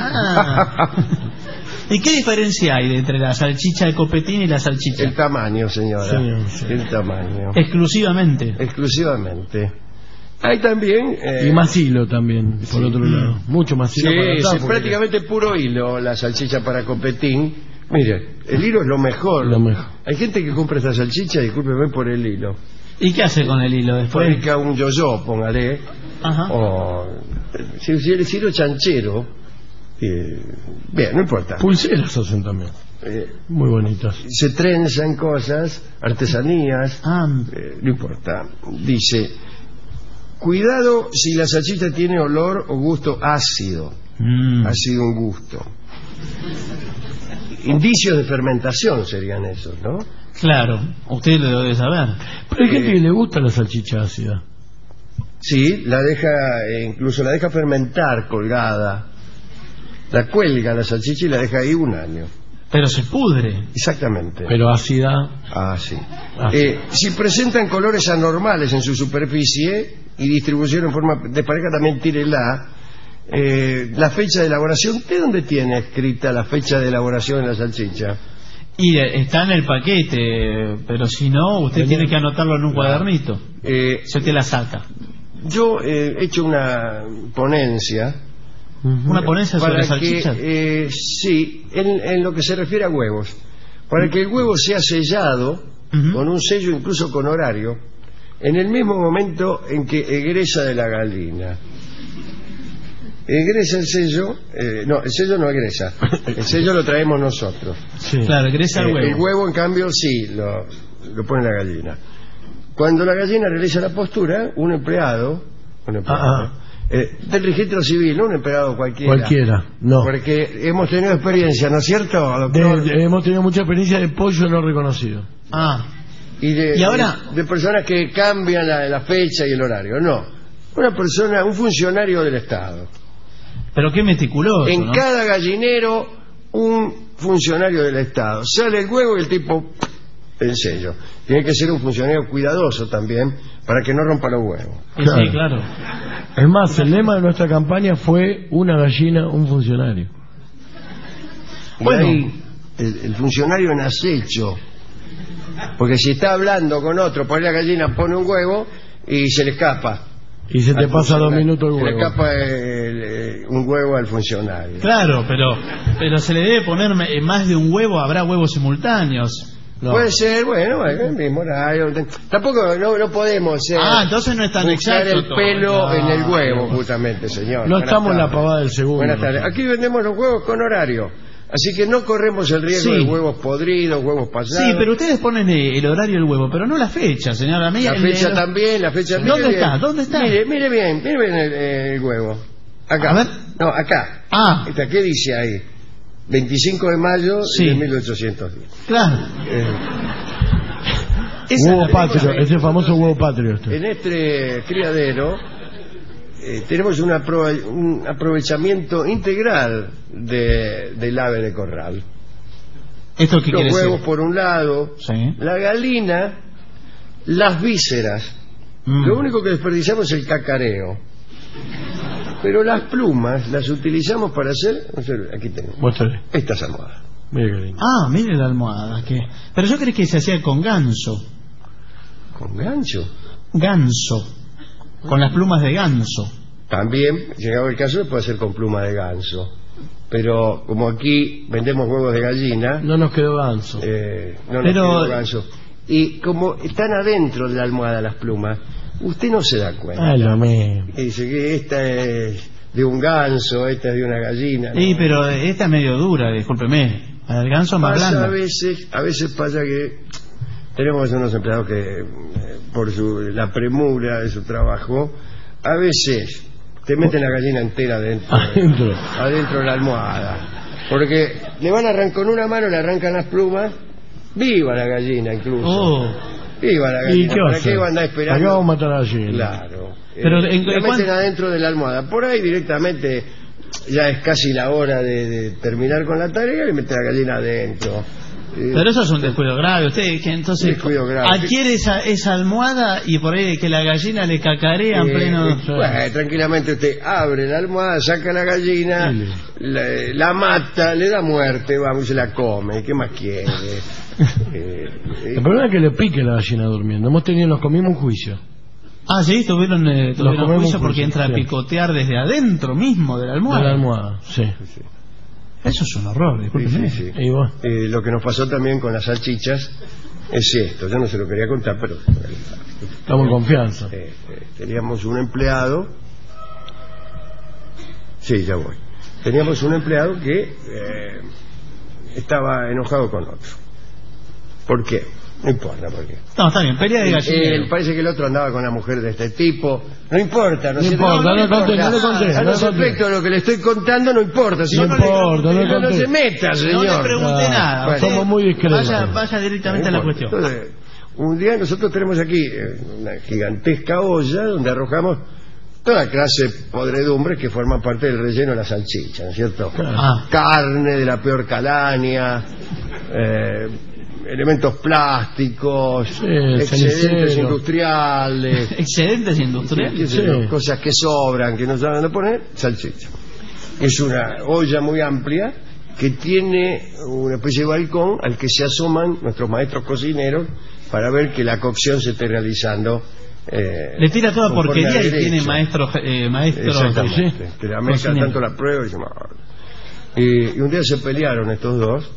¿Y qué diferencia hay entre la salchicha de copetín y la salchicha? El tamaño, señora. Sí. El tamaño. Exclusivamente. Exclusivamente. Hay también... y más hilo también, por otro lado. Mucho más hilo. Sí, prácticamente puro hilo la salchicha para copetín. Mire, el hilo es lo mejor. Hay gente que compra esta salchicha, discúlpeme, por el hilo. ¿Y qué hace con el hilo después? Fabrica un yo-yo, póngale. Ajá. O si el hilo chanchero. Bien, no importa. Pulseras hacen también. Muy bonitas. Se trenzan cosas, artesanías. No importa. Dice: cuidado si la salchicha tiene olor o gusto ácido. Ha sido un gusto. Indicios de fermentación serían esos, ¿no? Claro, usted lo debe saber. Pero hay gente que le gusta la salchicha ácida. Sí, la deja, incluso la deja fermentar colgada. La cuelga la salchicha y la deja ahí un año. Pero se pudre. Exactamente. Pero ácida. Sí. Si presentan colores anormales en su superficie y distribución en forma despareja, también tírela. La fecha de elaboración, ¿de dónde tiene escrita la fecha de elaboración en la salchicha? Y está en el paquete, pero si no, usted tiene que anotarlo en un cuadernito. Se te la saca. Yo he hecho una ponencia. ¿Una ponencia sobre salchichas? Sí, en lo que se refiere a huevos. Para que el huevo sea sellado, con un sello, incluso con horario, en el mismo momento en que egresa de la gallina. Egresa el sello, no, el sello no egresa, el sello lo traemos nosotros. Sí. Claro, egresa el huevo. El huevo, en cambio, sí, lo pone la gallina. Cuando la gallina realiza la postura, un empleado del registro civil, no un empleado cualquiera, no. Porque hemos tenido experiencia, ¿no es cierto, doctor? Hemos tenido mucha experiencia de pollo no reconocido. ¿Y ahora? De personas que cambian la fecha y el horario, no. Una persona, un funcionario del Estado. Pero qué meticuloso, en ¿no? cada gallinero, un funcionario del Estado. Sale el huevo y el tipo, el sello. Tiene que ser un funcionario cuidadoso también, para que no rompa los huevos. Claro. Sí, claro. Es más, el lema de nuestra campaña fue: una gallina, un funcionario. Bueno, ahí, el funcionario en acecho. Porque si está hablando con otro, por la gallina pone un huevo y se le escapa. Y se te pasa 2 minutos el huevo. Se le escapa un huevo al funcionario. Claro, pero se le debe poner más de un huevo, habrá huevos simultáneos. No. Puede ser, bueno, el mismo horario. Tampoco no podemos entonces no es tan exacto el pelo en el huevo, justamente, señor. No estamos en la pavada del segundo. Buenas tardes. Aquí vendemos los huevos con horario. Así que no corremos el riesgo de huevos podridos, huevos pasados. Sí, pero ustedes ponen el horario del huevo, pero no la fecha, señora. La fecha también, la fecha. ¿Dónde está? ¿Dónde está? Mire bien el huevo. Acá. A ver. No, acá. ¿Qué dice ahí? 25 de mayo de 1810. Claro. Huevo patrio, ese famoso huevo patrio. En este criadero tenemos un aprovechamiento integral del ave de corral. ¿Esto qué quiere decir? Los huevos por un lado, la galina, las vísceras. Lo único que desperdiciamos es el cacareo. Pero las plumas las utilizamos para hacer... Aquí tengo. Muéstrale. Estas almohadas. Mire qué lindo. Mire la almohada. Pero yo creí que se hacía con ganso. ¿Con gancho? Ganso. Con las plumas de ganso. También, llegado el caso, se puede hacer con pluma de ganso. Pero como aquí vendemos huevos de gallina... No nos quedó ganso. Nos quedó ganso. Y como están adentro de la almohada las plumas, usted no se da cuenta. Lo mismo. Y dice que esta es de un ganso, esta es de una gallina. Sí, pero esta es medio dura, discúlpeme. El ganso es más blanda. A veces pasa que tenemos unos empleados que, por la premura de su trabajo, a veces te meten la gallina entera adentro de la almohada. Porque le van a arrancar con una mano, le arrancan las plumas. Viva la gallina incluso. Viva la gallina. ¿Para qué van a andar esperando? ¿Para qué vamos a matar a la gallina? Claro. Pero la meten adentro de la almohada. Por ahí directamente ya es casi la hora de terminar con la tarea y mete la gallina adentro. Pero eso es un descuido grave. Usted que entonces adquiere esa almohada y por ahí que la gallina le cacarea en pleno... Bueno, tranquilamente usted abre la almohada, saca la gallina, la mata, le da muerte, vamos, y se la come. ¿Qué más quiere? El problema es que le pique la gallina durmiendo. Nos comimos un juicio. Ah, sí, tuvieron juicio porque entra a picotear desde adentro mismo de la almohada. De la almohada, sí. Eso es un horror, discúlpeme. Sí. Lo que nos pasó también con las salchichas es esto. Yo no se lo quería contar, pero... Estamos en confianza. Teníamos un empleado... Sí, ya voy. Teníamos un empleado que estaba enojado con otro. ¿Por qué? No importa por qué. No, está bien, pelea de gallinero. Parece que el otro andaba con una mujer de este tipo. No importa, no importa. A los efectos de lo que le estoy contando no importa. Si no se meta, señor. No le pregunte nada. Bueno, somos muy discretos. Vaya directamente a la cuestión. Entonces, un día nosotros tenemos aquí una gigantesca olla donde arrojamos toda clase de podredumbres que forman parte del relleno de la salchicha, ¿no es cierto? Carne de la peor calaña, elementos plásticos, excedentes industriales. ¿Excedentes industriales? Cosas que sobran, que no saben dónde poner, salchicha. Es una olla muy amplia que tiene una especie de balcón al que se asoman nuestros maestros cocineros para ver que la cocción se esté realizando. Le tira toda porquería y tiene maestros. Exactamente. Que la mezcla tanto la prueba y un día se pelearon estos dos.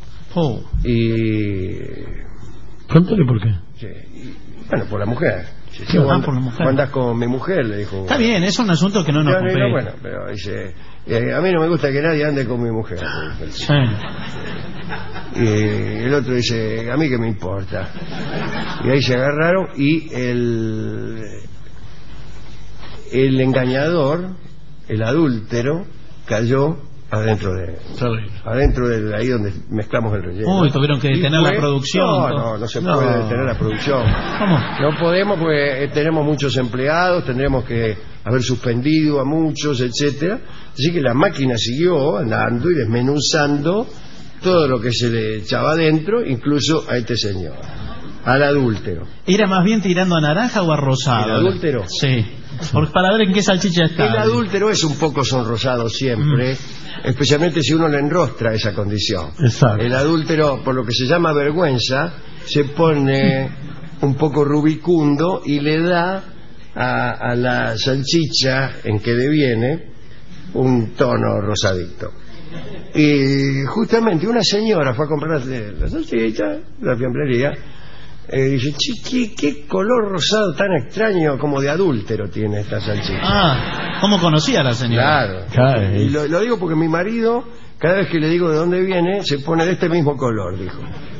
Y... Cuéntale por qué. Bueno, por la mujer. Por la mujer. Andas con mi mujer, le dijo. Está bien, es un asunto que no nos compete. Bueno, pero dice, a mí no me gusta que nadie ande con mi mujer. Y el otro dice, a mí que me importa. Y ahí se agarraron y el engañador, el adúltero, cayó adentro de ahí donde mezclamos el relleno. Tuvieron que detener la producción. No se puede detener la producción. ¿Cómo? No podemos porque tenemos muchos empleados, tendremos que haber suspendido a muchos, etcétera. Así que la máquina siguió andando y desmenuzando todo lo que se le echaba adentro, incluso a este señor, al adúltero. ¿Era más bien tirando a naranja o a rosado? ¿El adúltero? Sí. Para ver en qué salchicha está. El adúltero es un poco sonrosado siempre, especialmente si uno le enrostra esa condición. Exacto. El adúltero, por lo que se llama vergüenza, se pone un poco rubicundo y le da a la salchicha en que deviene un tono rosadito. Y justamente una señora fue a comprar la salchicha, la fiambrería, dice, ¿qué color rosado tan extraño como de adúltero tiene esta salchicha? ¿Cómo conocía a la señora? Claro. Y lo digo porque mi marido, cada vez que le digo de dónde viene, se pone de este mismo color, dijo.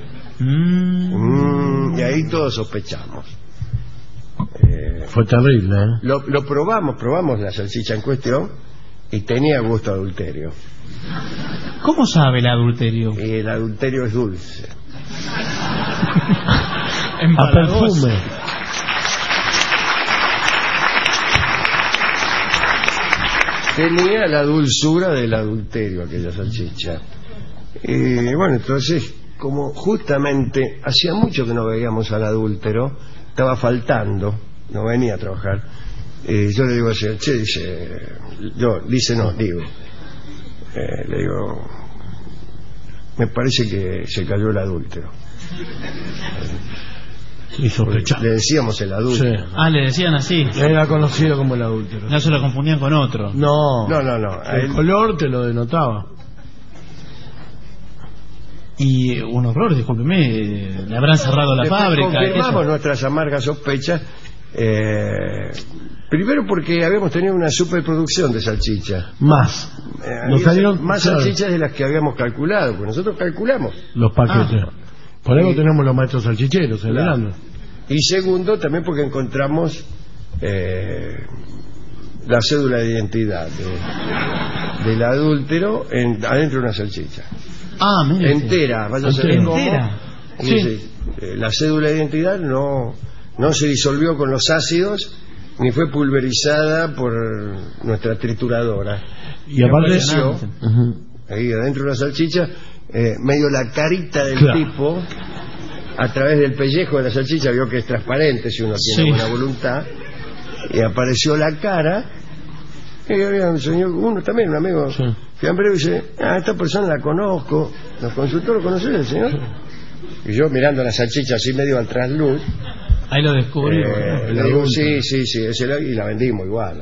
Y ahí todos sospechamos. Fue terrible, ¿eh? Lo probamos la salchicha en cuestión y tenía gusto a adulterio. ¿Cómo sabe el adulterio? El adulterio es dulce. A perfume. Tenía la dulzura del adulterio aquella salchicha. Y bueno, entonces, como justamente hacía mucho que no veíamos al adúltero, estaba faltando, no venía a trabajar. Yo le digo al señor, le digo, me parece que se cayó el adúltero. Y sospechaba. Le decíamos el adúltero. Sí. Le decían así. Era conocido como el adúltero. No se lo confundían con otro. No. El color te lo denotaba. Y un horror, discúlpeme, le habrán cerrado la fábrica. Confirmamos nuestras amargas sospechas. Primero porque habíamos tenido una superproducción de salchicha. Más salchichas de las que habíamos calculado, porque nosotros calculamos los paquetes. Por algo tenemos los maestros salchicheros, claro. Y segundo, también porque encontramos la cédula de identidad del adúltero adentro de una salchicha. Ah, mire. Entera, vaya a saber cómo. Entera. Sí. La cédula de identidad no se disolvió con los ácidos ni fue pulverizada por nuestra trituradora. Y aparte apareció ahí adentro de una salchicha medio la carita del tipo a través del pellejo de la salchicha. Vio que es transparente si uno tiene buena voluntad, y apareció la cara. Y había un señor, también un amigo fiambrero, y dice: esta persona la conozco. Nos consultó: ¿lo conoces el señor? Y yo, mirando la salchicha así medio al trasluz, ahí lo descubrí. Le digo: sí, y la vendimos igual.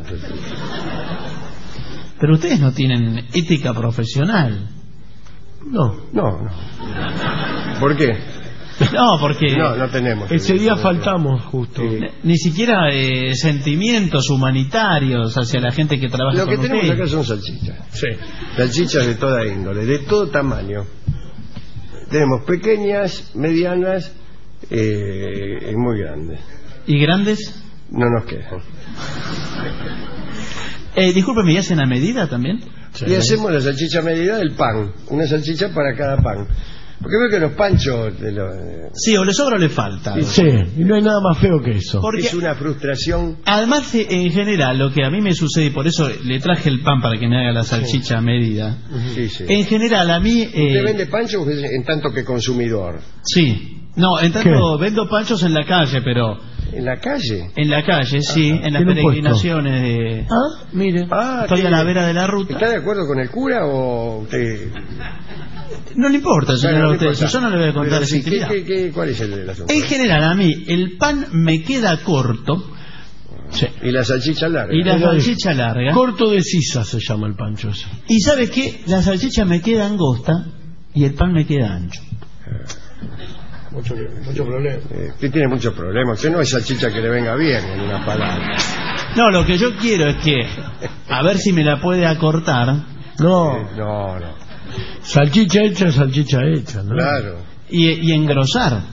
Pero ustedes no tienen ética profesional. No. ¿Por qué? No, porque no tenemos. Ese día faltamos justo. Ni siquiera sentimientos humanitarios hacia la gente que trabaja con ustedes. Lo que tenemos acá son salchichas. Salchichas de toda índole, de todo tamaño. Tenemos pequeñas, medianas y muy grandes. ¿Y grandes? No nos quedan. Discúlpeme, ¿y hacen a medida también? Y hacemos la salchicha a medida del pan. Una salchicha para cada pan. Porque veo que los panchos... Sí, o le sobra o le falta. Sí, y no hay nada más feo que eso. Porque es una frustración. Además, en general, lo que a mí me sucede, y por eso le traje el pan para que me haga la salchicha a medida. En general, a mí... ¿Usted vende panchos en tanto que consumidor? Sí. No, en tanto vendo panchos en la calle, pero... ¿En la calle? En la calle, sí, en las peregrinaciones de... mire. Estoy a la vera de la ruta. ¿Está de acuerdo con el cura o usted...? No le importa, señor, yo no le voy a contar esa intimidad. ¿Cuál es el asunto? En general, a mí, el pan me queda corto. Y la salchicha larga. Y la salchicha larga. Corto de sisa se llama el pancho ese. Y ¿sabe qué? La salchicha me queda angosta y el pan me queda ancho. Mucho problema. Usted tiene muchos problemas. Usted no hay salchicha que le venga bien, en una palabra. No, lo que yo quiero es que, a ver si me la puede acortar. No. Salchicha hecha, ¿no? Claro. Y engrosar.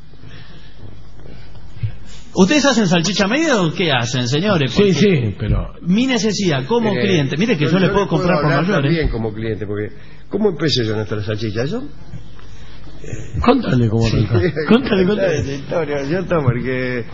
¿Ustedes hacen salchicha medida o qué hacen, señores? Porque sí, pero... Mi necesidad como cliente, mire que yo le puedo comprar por mayores. También como cliente, porque ¿cómo empecé yo nuestra salchicha? ¿Eso? Contale cómo Contale. Porque...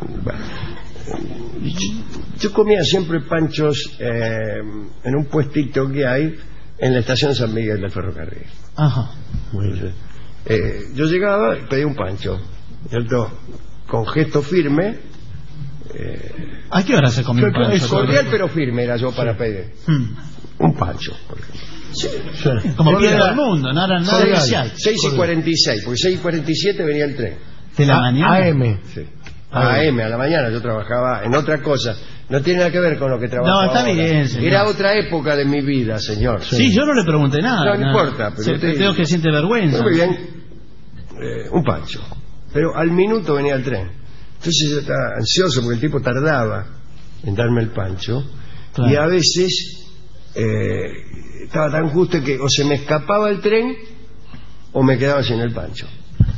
yo comía siempre panchos en un puestito que hay en la estación San Miguel del ferrocarril. Ajá. Muy bien. Yo llegaba y pedía un pancho, ¿cierto? Con gesto firme. ¿A qué hora se comió un pancho? Cordial pero firme era yo para pedir. Un pancho, por ejemplo. Como pide todo el mundo, nada especial. 6:46, porque 6:47 venía el tren. ¿De la mañana? AM. Sí. AM, a la mañana. Yo trabajaba en otra cosa. No tiene nada que ver con lo que trabajo. No, está ahora. bien, señor. Era otra época de mi vida, señor. Sí, yo no le pregunté nada. No importa. Pero creo que siente vergüenza. Muy bien. Un pancho. Pero al minuto venía el tren. Entonces yo estaba ansioso porque el tipo tardaba en darme el pancho. Claro. Y a veces estaba tan justo que o se me escapaba el tren o me quedaba sin el pancho.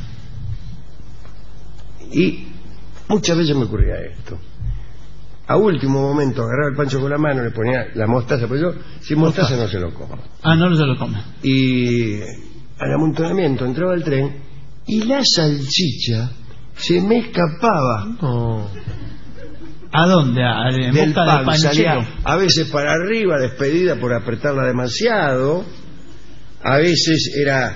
Y muchas veces me ocurría esto. A último momento agarraba el pancho con la mano, le ponía la mostaza, pues yo sin mostaza no se lo como. No se lo come. Y al amontonamiento entraba el tren y la salchicha se me escapaba. ¿A dónde? ¿En del busca pan, del panchero? salía a veces para arriba, despedida por apretarla demasiado. A veces era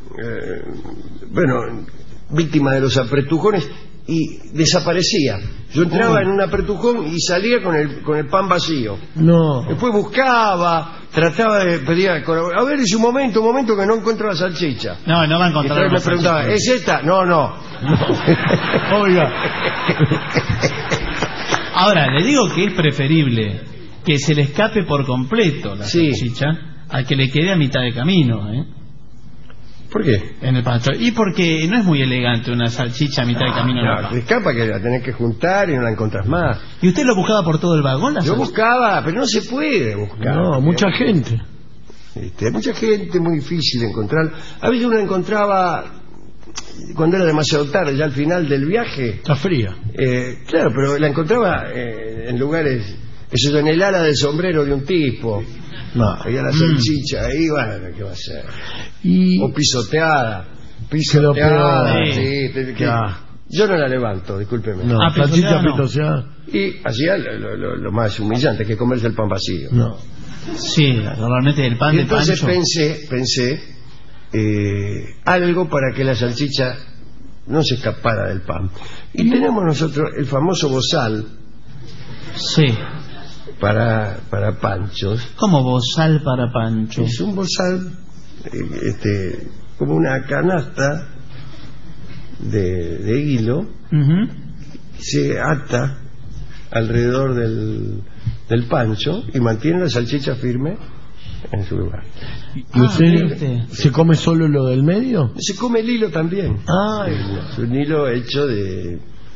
víctima de los apretujones y desaparecía. Yo entraba en un apretujón y salía con el pan vacío. Después buscaba, trataba de pedir a ver, es un momento que no encuentro la salchicha. No va a encontrar. Y me preguntaba, ¿es esta? No. Oiga. Ahora, le digo que es preferible que se le escape por completo la salchicha a que le quede a mitad de camino, ¿Por qué? En el pancho. Y porque no es muy elegante una salchicha a mitad de camino. Te escapa que la tenés que juntar y no la encontrás más. ¿Y usted lo buscaba por todo el vagón? Yo buscaba, pero no se puede buscar. Mucha gente. Mucha gente, muy difícil de encontrar. A veces uno encontraba cuando era demasiado tarde, ya al final del viaje. Está fría. Claro, pero la encontraba en lugares Eso es en el ala del sombrero de un tipo. No. Había la salchicha ahí, bueno, ¿qué va a ser? O pisoteada. Pero, Sí, yo no la levanto, discúlpeme. No, salchicha pitoseada. Y hacía lo más humillante, que comerse el pan vacío. No. Sí, normalmente el pan y de entonces pancho. pensé algo para que la salchicha no se escapara del pan. Y tenemos nosotros el famoso bozal. Sí. Para panchos. ¿Cómo bozal para pancho? Es un bozal, como una canasta de hilo. Se ata alrededor del pancho y mantiene la salchicha firme en su lugar. ¿Y usted se come solo lo del medio? Se come el hilo también. Es un hilo hecho de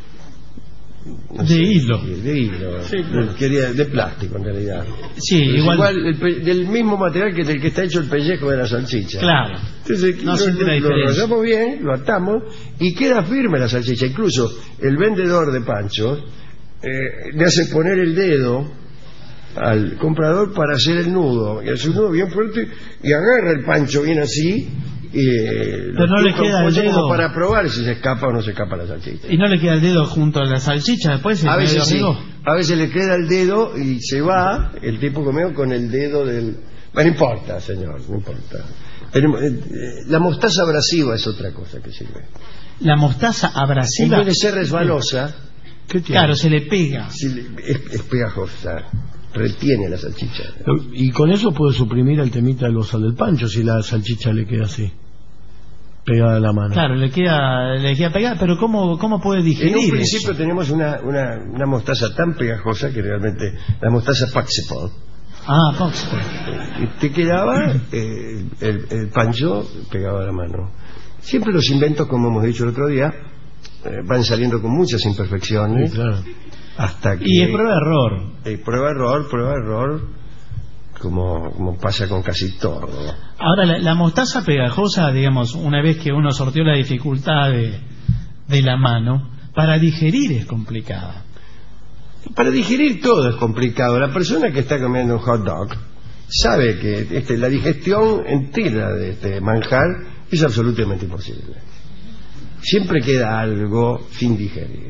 hilo. De hilo. Sí, de plástico en realidad. Sí, igual del mismo material que del que está hecho el pellejo de la salchicha. Claro. Entonces no siente la diferencia. Lo hacemos bien, lo atamos y queda firme la salchicha. Incluso el vendedor de panchos le hace poner el dedo al comprador para hacer el nudo, y hace un nudo bien fuerte y agarra el pancho bien así. Pero no le queda el dedo para probar si se escapa o no se escapa la salchicha. Y no le queda el dedo junto a la salchicha después. A veces sí, a veces le queda el dedo y se va el tipo comió con el dedo del... Bueno, no importa, señor, no importa. La mostaza abrasiva es otra cosa que sirve. La mostaza abrasiva, en vez de ser resbalosa, claro, se le pega. Es pegajosa, retiene la salchicha. Y con eso puede suprimir el temita del bozal del pancho si la salchicha le queda así, pegada a la mano. Claro, le queda pegada, pero ¿cómo puede digerir? En un principio tenemos una mostaza tan pegajosa que realmente la mostaza Paxipol. Paxipol. Y te quedaba el pancho pegado a la mano. Siempre los inventos, como hemos dicho el otro día, van saliendo con muchas imperfecciones. Sí, claro. Hasta que... Y es prueba-error. Prueba-error, como pasa con casi todo. Ahora, la mostaza pegajosa, digamos, una vez que uno sorteó la dificultad de la mano, para digerir es complicada. Para digerir todo es complicado. La persona que está comiendo un hot dog sabe que la digestión entera de este manjar es absolutamente imposible. Siempre queda algo sin digerir.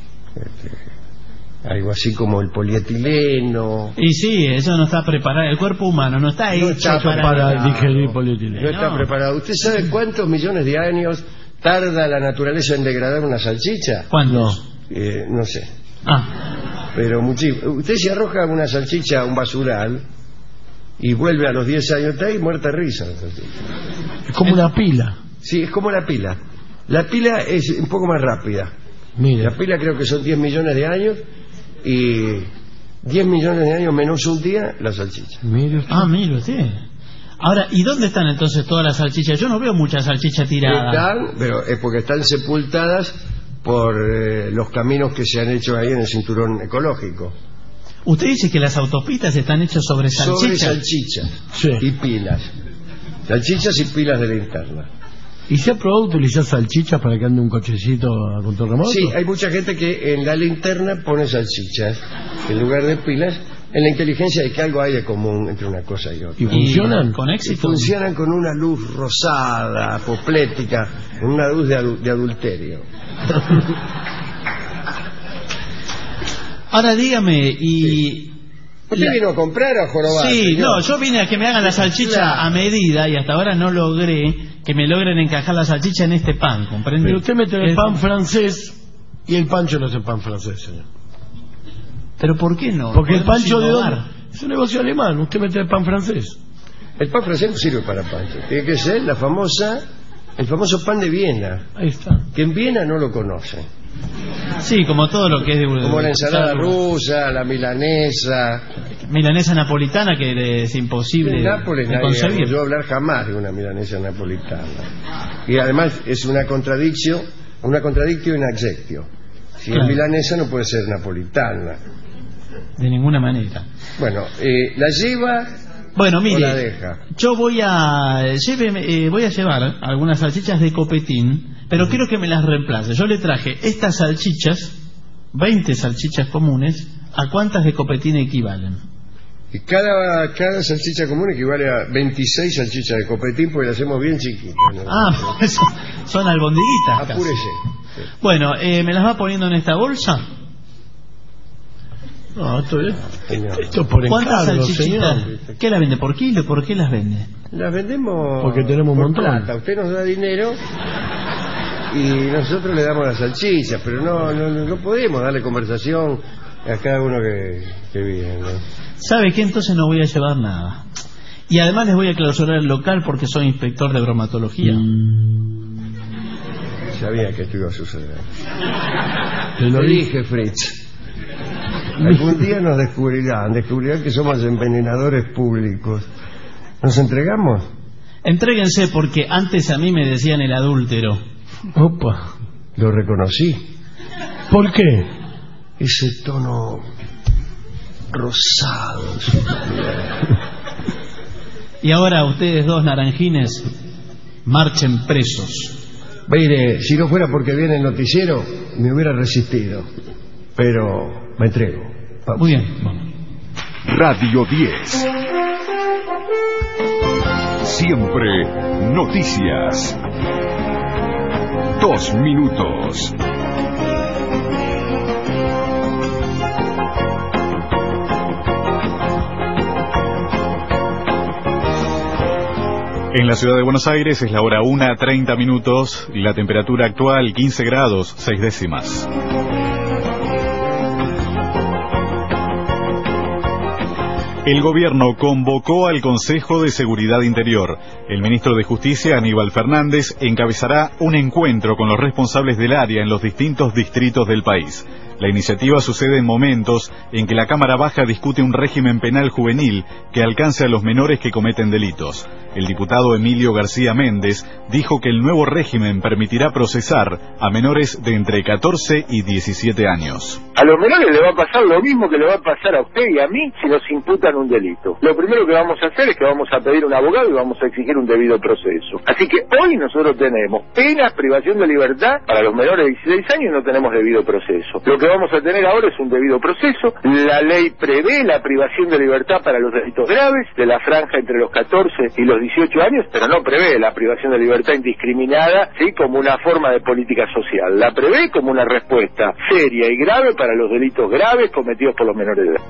Algo así como el polietileno. Y sí, eso no está preparado. El cuerpo humano no está hecho para digerir polietileno. No está preparado. ¿Usted sabe cuántos millones de años tarda la naturaleza en degradar una salchicha? ¿Cuántos? No sé. Pero muchísimo. Usted se arroja una salchicha a un basural y vuelve a los 10 años, está ahí muerta de risa la salchicha. Es como una pila. Sí, es como la pila. La pila es un poco más rápida. Mire. La pila creo que son 10 millones de años y 10 millones de años menos un día la salchicha. Mire usted. Ahora, ¿y dónde están entonces todas las salchichas? Yo no veo muchas salchichas tiradas. Pero es porque están sepultadas por los caminos que se han hecho ahí en el cinturón ecológico. Usted dice que las autopistas están hechas sobre salchichas. Sobre salchichas y pilas. Salchichas y pilas de linterna. ¿Y se ha probado utilizar salchichas para que ande un cochecito a control remoto? Sí, hay mucha gente que en la linterna pone salchichas en lugar de pilas, en la inteligencia de que algo hay de común entre una cosa y otra. ¿Y funcionan? ¿Con éxito? Funcionan con una luz rosada, apoplética, una luz de adulterio. Ahora dígame, y... ¿Usted vino a comprar o a jorobar? Sí, señor? no, yo vine a que me hagan la salchicha a medida y hasta ahora no logré que me logren encajar la salchicha en este pan, ¿comprende? Pero usted mete el pan francés y el pancho no es el pan francés, señor. ¿Pero por qué no? Porque el pancho de dónde... Es un negocio alemán, usted mete el pan francés. El pan francés no sirve para pancho. Tiene que ser el famoso pan de Viena. Ahí está. Que en Viena no lo conocen. Sí, como todo lo que es de... Como la ensalada rusa, la milanesa... Milanesa napolitana, que es imposible en Nápoles de conseguir. Yo hablar jamás de una milanesa napolitana. Y además es una contradictio in adjectio. Si es milanesa no puede ser napolitana. De ninguna manera. Bueno, ¿la lleva Bueno, mire, o la deja? Yo voy a llevar algunas salchichas de copetín, pero quiero que me las reemplace. Yo le traje estas salchichas, 20 salchichas comunes, ¿A cuántas de copetín equivalen? Y cada salchicha común equivale a 26 salchichas de copetín, porque la hacemos bien chiquitas, ¿no? Ah, pues son albondiguitas. Apúrese. Sí. Bueno, ¿me las va poniendo en esta bolsa? No, esto por ¿Cuántas encargo, salchichitas? señor. ¿Qué las vende? ¿Por kilo? ¿Por qué las vende? Las vendemos porque tenemos un montón. Plata. Usted nos da dinero y nosotros le damos las salchichas, pero no podemos darle conversación a cada uno que viene, ¿no? ¿Sabe qué? Entonces no voy a llevar nada. Y además les voy a clausurar el local porque soy inspector de bromatología. Sabía que esto iba a suceder. Te lo dije, Fritz. Algún día nos descubrirán que somos envenenadores públicos. ¿Nos entregamos? Entréguense, porque antes a mí me decían el adúltero. Opa, lo reconocí. ¿Por qué? Ese tono rosado en su piel. Y ahora ustedes dos naranjines marchen presos. Mire, si no fuera porque viene el noticiero, me hubiera resistido. Pero me entrego. Vamos. Muy bien, vamos. Radio 10. Siempre noticias. 2 minutos. En la ciudad de Buenos Aires es la hora 1:30 y la temperatura actual 15 grados 6 décimas. El gobierno convocó al Consejo de Seguridad Interior. El ministro de Justicia, Aníbal Fernández, encabezará un encuentro con los responsables del área en los distintos distritos del país. La iniciativa sucede en momentos en que la Cámara Baja discute un régimen penal juvenil que alcance a los menores que cometen delitos. El diputado Emilio García Méndez dijo que el nuevo régimen permitirá procesar a menores de entre 14 y 17 años. A los menores le va a pasar lo mismo que le va a pasar a usted y a mí si nos imputan un delito. Lo primero que vamos a hacer es que vamos a pedir un abogado y vamos a exigir un debido proceso. Así que hoy nosotros tenemos penas, privación de libertad para los menores de 16 años y no tenemos debido proceso. Lo que vamos a tener ahora es un debido proceso. La ley prevé la privación de libertad para los delitos graves de la franja entre los 14 y los 18 años, pero no prevé la privación de libertad indiscriminada, ¿sí?, como una forma de política social. La prevé como una respuesta seria y grave para los delitos graves cometidos por los menores de edad.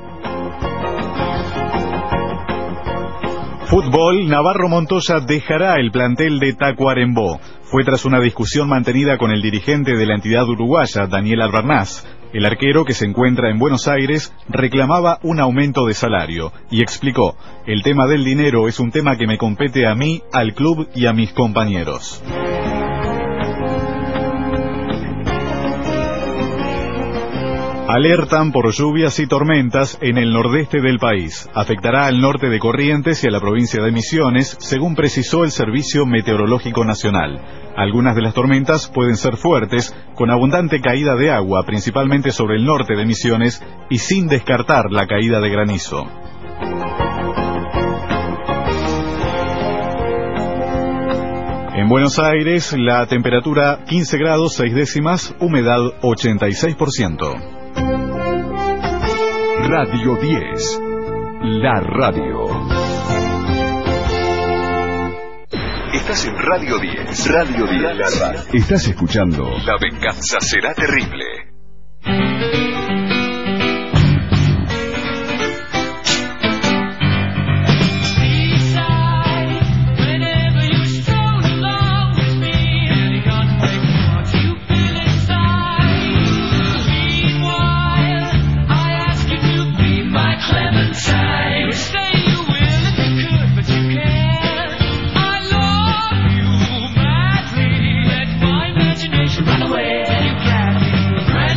Fútbol, Navarro Montoya dejará el plantel de Tacuarembó. Fue tras una discusión mantenida con el dirigente de la entidad uruguaya, Daniel Albernaz. El arquero, que se encuentra en Buenos Aires, reclamaba un aumento de salario y explicó: el tema del dinero es un tema que me compete a mí, al club y a mis compañeros. Alertan por lluvias y tormentas en el nordeste del país. Afectará al norte de Corrientes y a la provincia de Misiones, según precisó el Servicio Meteorológico Nacional. Algunas de las tormentas pueden ser fuertes, con abundante caída de agua, principalmente sobre el norte de Misiones, y sin descartar la caída de granizo. En Buenos Aires, la temperatura 15 grados 6 décimas, humedad 86%. Radio 10, la radio. Estás en Radio 10. Radio 10. La radio. Estás escuchando La venganza será terrible. Run away, you got me.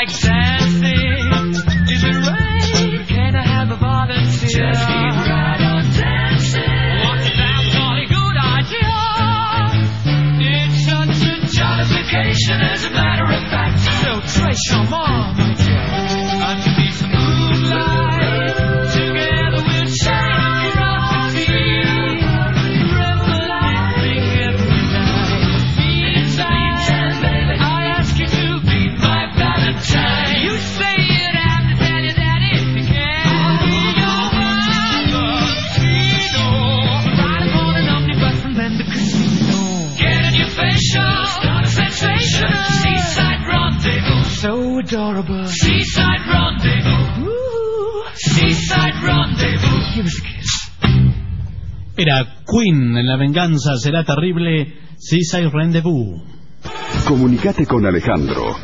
like dancing? Is it right? Can I have a volunteer? Just keep right on dancing. What sounds like a good idea? It's such a jollification, as a matter of fact. So trace your mom, my dear, underneath the moonlight. Together we'll shine our feet. Revel laughing every night. Meantime, baby, I ask you to be my Valentine. You say you'd have to tell your daddy if you can. You're my Valentino. Ride upon an omnibus and then the casino. Get in your facial, start a sensation. Seaside rendezvous, so adorable. Seaside rendezvous, ooh. Seaside rendezvous. Give us a kiss. Era Queen en La venganza será terrible. Seaside Rendezvous. Comunicate con Alejandro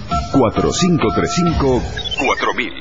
4535-4000.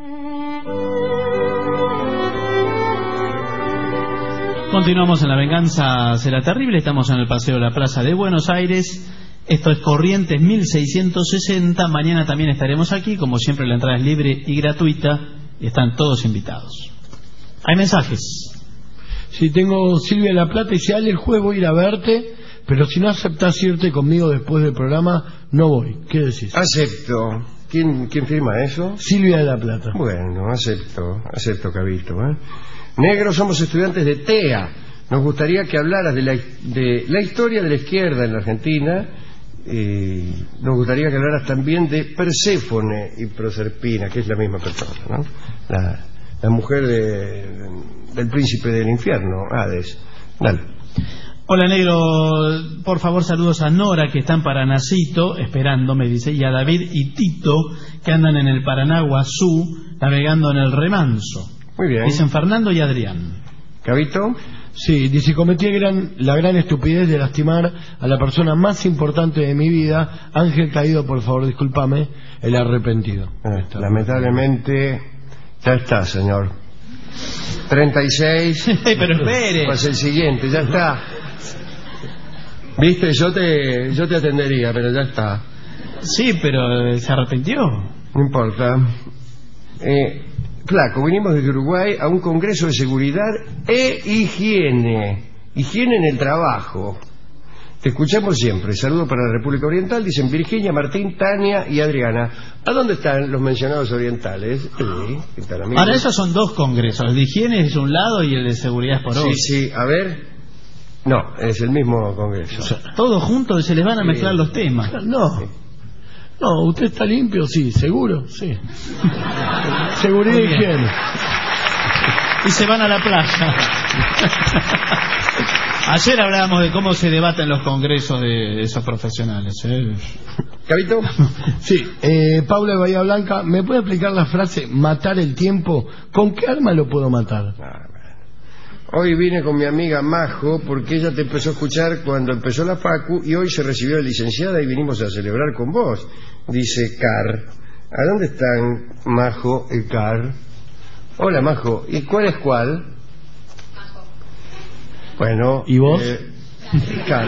Continuamos en La venganza será terrible. Estamos en el Paseo de la Plaza de Buenos Aires. Esto es Corrientes 1660. Mañana también estaremos aquí. Como siempre, la entrada es libre y gratuita. Y están todos invitados. Hay mensajes. Si tengo Silvia de la Plata y dice, Ale, el jueves voy a ir a verte, pero si no aceptás irte conmigo después del programa, no voy. ¿Qué decís? Acepto. ¿Quién firma eso? Silvia de la Plata. Bueno, acepto, Cabito. Negro, somos estudiantes de TEA. Nos gustaría que hablaras de la historia de la izquierda en la Argentina. Nos gustaría que hablaras también de Perséfone y Proserpina, que es la misma persona, ¿no? La mujer del príncipe del infierno, Hades. Dale. Hola, Negro, por favor saludos a Nora, que está en Paranacito esperando, me dice, y a David y Tito, que andan en el Paranaguazú navegando en el Remanso. Muy bien. Dicen Fernando y Adrián. ¿Cabito? Sí, dice, cometí la gran estupidez de lastimar a la persona más importante de mi vida. Ángel Caído, por favor, discúlpame, el arrepentido. Lamentablemente, ya está, señor. 36. Pero espere. Pues el siguiente, ya está. Viste, yo te atendería, pero ya está. Sí, pero ¿se arrepintió? No importa. Flaco, vinimos desde Uruguay a un congreso de seguridad e higiene. Higiene en el trabajo. Te escuchamos siempre. Saludos para la República Oriental. Dicen Virginia, Martín, Tania y Adriana. ¿A dónde están los mencionados orientales? Sí, están, amigos. Ahora, esos son dos congresos. El de higiene es un lado y el de seguridad es por otro. Sí, a ver. No, es el mismo congreso. O sea, todos juntos se les van a mezclar los temas. No, ¿usted está limpio? Sí, ¿seguro? Sí. Seguridad y higiene. Y se van a la playa. Ayer hablábamos de cómo se debaten los congresos de esos profesionales. ¿Cabito? Sí. Paula de Bahía Blanca, ¿me puede explicar la frase matar el tiempo? ¿Con qué arma lo puedo matar? Hoy vine con mi amiga Majo porque ella te empezó a escuchar cuando empezó la facu y hoy se recibió de licenciada y vinimos a celebrar con vos, dice Car. ¿A dónde están Majo y Car? Hola, Majo. ¿Y cuál es cuál? Majo. Bueno. ¿Y vos? Car.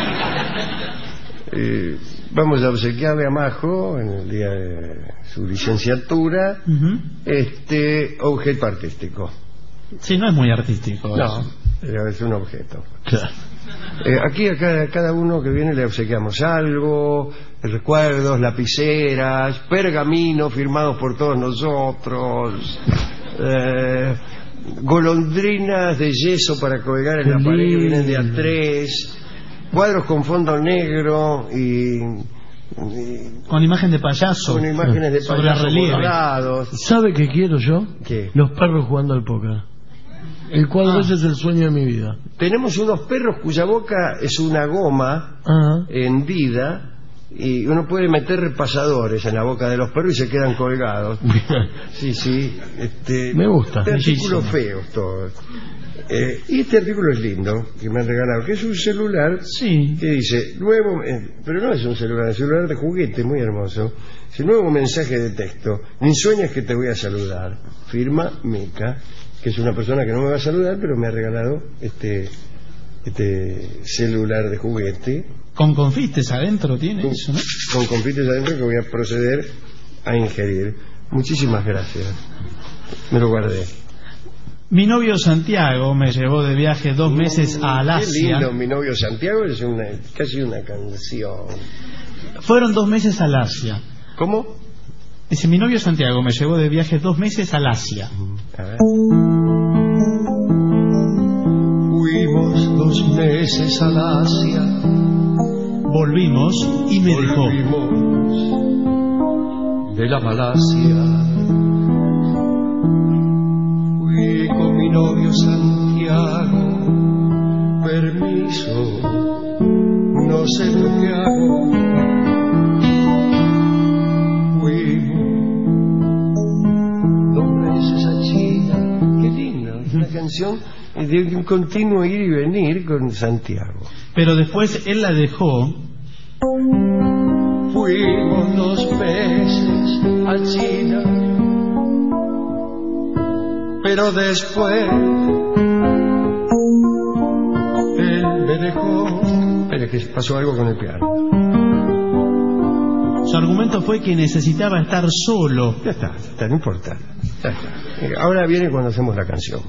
Vamos a obsequiarle a Majo en el día de su licenciatura este objeto artístico. Sí, no es muy artístico. No, es un objeto. Claro. Aquí a cada uno que viene le obsequiamos algo, recuerdos, lapiceras, pergaminos firmados por todos nosotros, golondrinas de yeso para colgar en la pared que vienen de A3, cuadros con fondo negro y con imagen de payaso, con imágenes de payaso bordados. ¿Sabe qué quiero yo? ¿Qué? Los perros jugando al póker. El cuadro ese es el sueño de mi vida. Tenemos unos perros cuya boca es una goma hendida y uno puede meter repasadores en la boca de los perros y se quedan colgados. Sí. Me gusta. Este artículo feos todos. Y este artículo es lindo, que me han regalado, que es un celular que dice, nuevo, pero no es un celular, es un celular de juguete, muy hermoso. Es un nuevo mensaje de texto. Ni sueñas que te voy a saludar. Firma Meca, que es una persona que no me va a saludar, pero me ha regalado este celular de juguete. Con confites adentro tiene eso, ¿no? Con confites adentro que voy a proceder a ingerir. Muchísimas gracias. Me lo guardé. Mi novio Santiago me llevó de viaje 2 meses a Alasia. Qué lindo, mi novio Santiago, es casi una canción. Fueron 2 meses a Alasia. ¿Cómo? Dice, mi novio Santiago me llevó de viaje 2 meses a Alasia. A ver. Fuimos 2 meses a Alasia. Volvimos y me dejó. De la Malasia. Fui con mi novio Santiago. Permiso, no sé lo que hago. Fuimos 2 meses a China. Qué lindo, una canción de un continuo ir y venir con Santiago. Pero después él la dejó. Fuimos 2 meses a China, pero después él me dejó. Espera, que pasó algo con el piano. Su argumento fue que necesitaba estar solo. Ya está, no importa. Ya está. Ahora viene cuando hacemos la canción.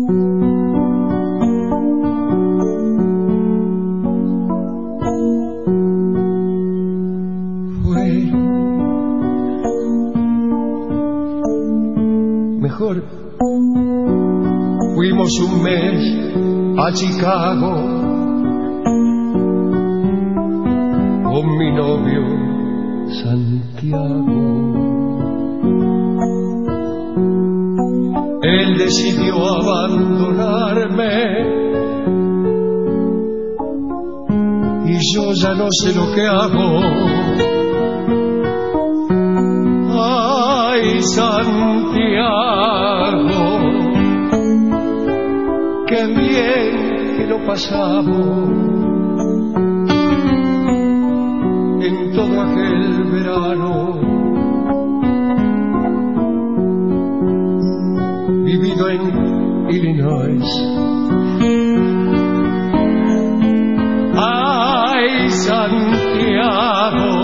Mejor. Fuimos 1 mes a Chicago con mi novio Santiago. Él decidió abandonarme y yo ya no sé lo que hago. Ay, Santiago, qué bien que lo pasamos en todo aquel verano, vivido en Illinois. Ay, Santiago,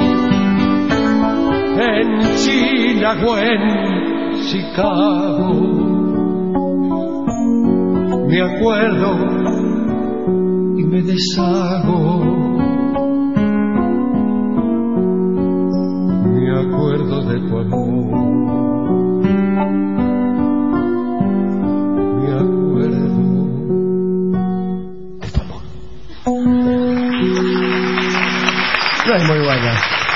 en China o en Chicago, me acuerdo y me deshago. Me acuerdo de tu amor. Me acuerdo de tu amor. No es muy buena.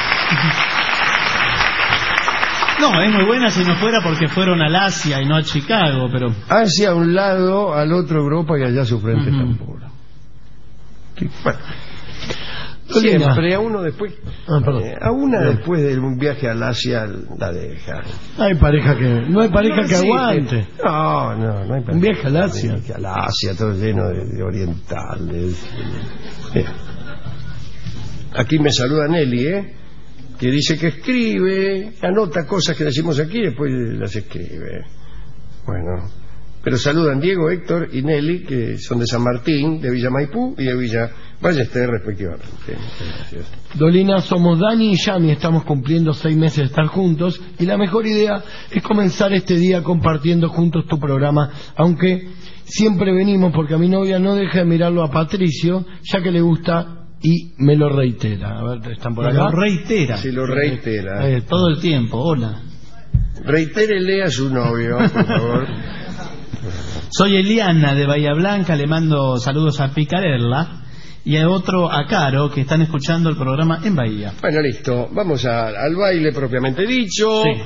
No, es muy buena si no fuera porque fueron al Asia y no a Chicago, pero... Hacia un lado, al otro Europa y allá su frente tambor. Sí, bueno. Siempre a uno después... a una después de un viaje al Asia la deja. No hay pareja que aguante. No hay pareja. Un viaje al Asia. Un viaje al Asia, todo lleno de orientales. Aquí me saluda Nelly, que dice que escribe, anota cosas que decimos aquí y después las escribe. Bueno, pero saludan Diego, Héctor y Nelly, que son de San Martín, de Villa Maipú y de Villa Ballester, respectivamente. Gracias. Dolina, somos Dani y Yami, estamos cumpliendo 6 meses de estar juntos y la mejor idea es comenzar este día compartiendo juntos tu programa, aunque siempre venimos porque a mi novia no deja de mirarlo a Patricio, ya que le gusta y me lo reitera. A ver, ¿están por acá? Lo reitera. Sí, lo reitera. Todo el tiempo, hola. Reitérele a su novio, por favor. Soy Eliana de Bahía Blanca, le mando saludos a Picarella y a otro a Caro, que están escuchando el programa en Bahía. Bueno, listo, vamos al baile propiamente dicho. Sí.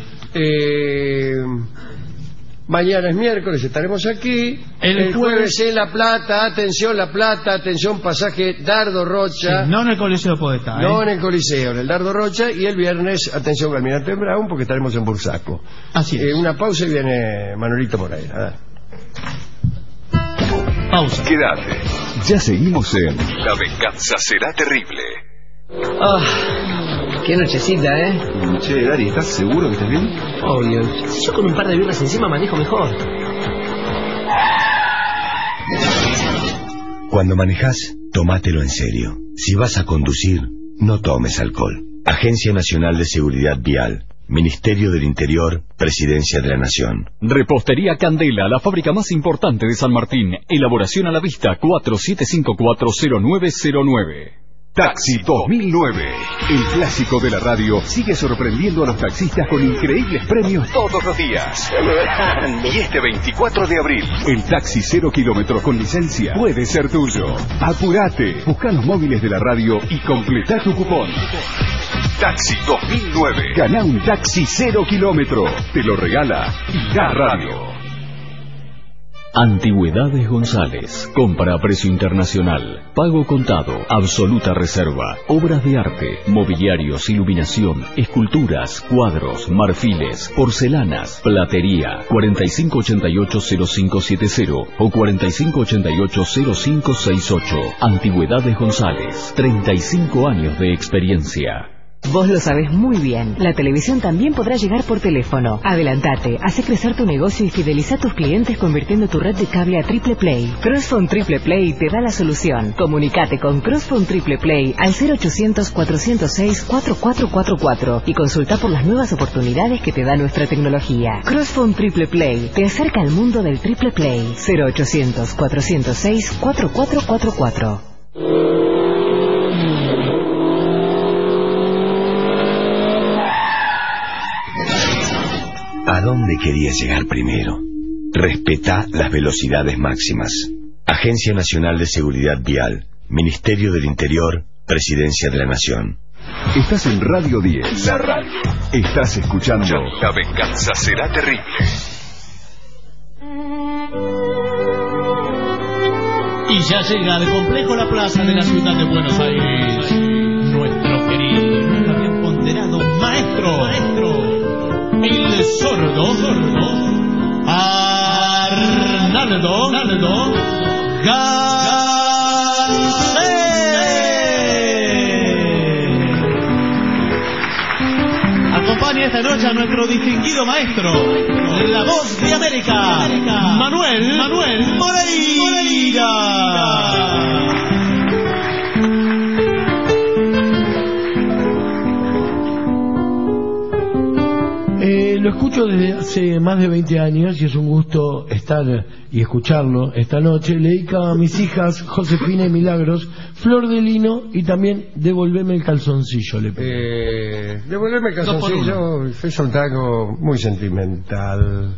Mañana es miércoles, estaremos aquí. El jueves en La Plata, atención pasaje Dardo Rocha. Sí, no en el Coliseo Podestá. No en el Coliseo, en el Dardo Rocha. Y el viernes, atención Almirante Brown, porque estaremos en Bursaco. Así es. Una pausa y viene Manuelito Moreira. Pausa. Quédate. Ya seguimos en La venganza será terrible. Qué nochecita, Che, Dari, ¿estás seguro que estás bien? Obvio. Si yo con un par de birras encima manejo mejor. Cuando manejas, tómatelo en serio. Si vas a conducir, no tomes alcohol. Agencia Nacional de Seguridad Vial. Ministerio del Interior, Presidencia de la Nación. Repostería Candela, la fábrica más importante de San Martín. Elaboración a la vista, 47540909. Taxi 2009. El clásico de la radio sigue sorprendiendo a los taxistas con increíbles premios todos los días. Y este 24 de abril, el taxi 0 kilómetros con licencia puede ser tuyo. Apúrate, busca los móviles de la radio y completa tu cupón. Taxi 2009. Gana un taxi 0 kilómetro. Te lo regala La Radio. Antigüedades González. Compra a precio internacional. Pago contado. Absoluta reserva. Obras de arte. Mobiliarios, iluminación, esculturas, cuadros, marfiles, porcelanas, platería. 4588-0570 o 4588-0568. Antigüedades González. 35 años de experiencia. Vos lo sabés muy bien. La televisión también podrá llegar por teléfono. Adelantate, hace crecer tu negocio y fideliza a tus clientes convirtiendo tu red de cable a Triple Play. Crossphone Triple Play te da la solución. Comunicate con Crossphone Triple Play al 0800-406-4444 y consulta por las nuevas oportunidades que te da nuestra tecnología. Crossphone Triple Play te acerca al mundo del Triple Play. 0800-406-4444. ¿A dónde querías llegar primero? Respetá las velocidades máximas. Agencia Nacional de Seguridad Vial, Ministerio del Interior, Presidencia de la Nación. Estás en Radio 10. La radio. Estás escuchando La venganza será terrible. Y ya llega al complejo La Plaza de la ciudad de Buenos Aires nuestro querido, nunca bien ponderado maestro, el sordo Arnaldo Garcés. Acompaña esta noche a nuestro distinguido maestro, la voz de América, Manuel Moreira. Lo escucho desde hace más de 20 años y es un gusto estar y escucharlo esta noche. Le dedico a mis hijas Josefina y Milagros, Flor de Lino y también Devolveme el calzoncillo. Le pido. Devolveme el calzoncillo es un tango muy sentimental.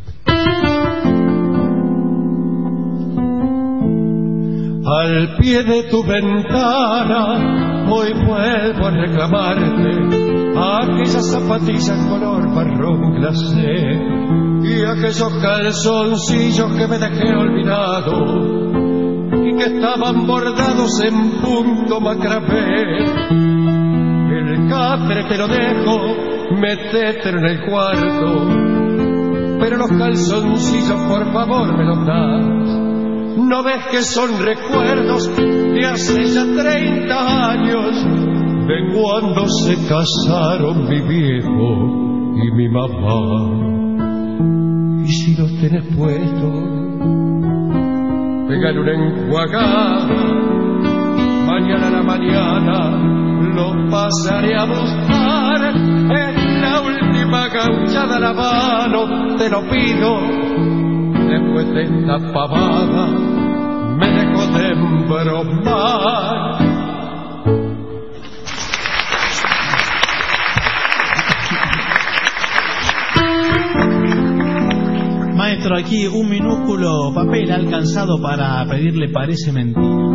Al pie de tu ventana hoy vuelvo a reclamarte aquellas zapatillas color marrón glacé y aquellos calzoncillos que me dejé olvidado y que estaban bordados en punto macramé. El catre te lo dejo, metételo en el cuarto, pero los calzoncillos por favor me los das. ¿No ves que son recuerdos de hace ya 30 años? De cuando se casaron mi viejo y mi mamá. Y si los tenés puestos, pegan una enjuagada. Mañana a la mañana los pasaré a buscar. En la última gauchada a la mano, te lo pido. Después de esta pavada, me dejo de embromar. Maestro, aquí un minúsculo papel ha alcanzado para pedirle parece mentira.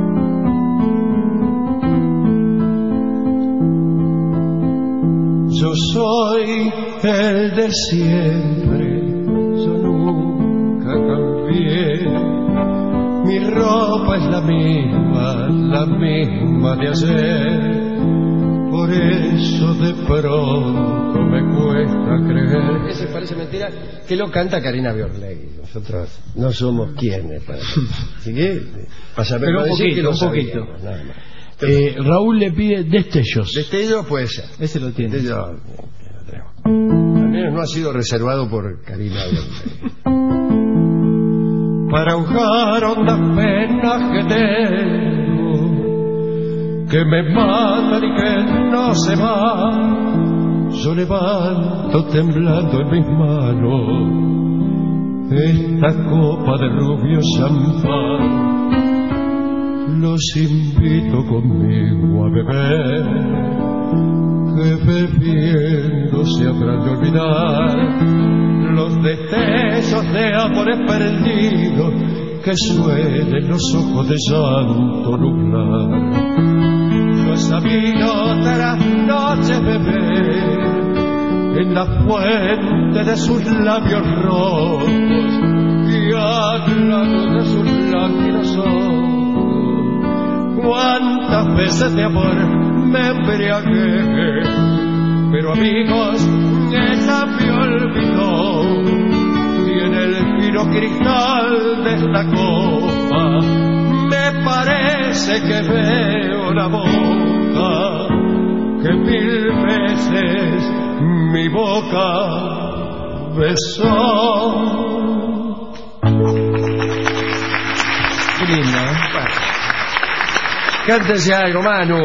Yo soy el de siempre, yo nunca cambié. Mi ropa es la misma de ayer. Por eso de pronto me cuesta creer. Ese parece mentira que lo canta Karina Biorlegui. Nosotros no somos quienes para... Así que, para saber, pero un decir que lo poquito. sabíamos, nada más. Raúl le pide destellos. Destellos puede ser. Ese lo tiene. Destellos, al menos no ha sido reservado por Karina Biorlegui. Para ahogar hondas penas que tengo, que me matan y que no se van, yo levanto temblando en mis manos esta copa de rubio champán. Los invito conmigo a beber, que bebiendo se habrán de olvidar los destellos de amores perdidos que suelen los ojos de llanto nublar. Yo he sabido tras noches beber en la fuente de sus labios rojos y al lado de sus lánguidos ojos. Cuántas veces de amor me embriagué, pero amigos, ella me olvidó. Y en el fino cristal de esta copa me parece que veo la boca que 1000 veces mi boca besó. Qué lindo, ¿eh? Cántese algo, Manu.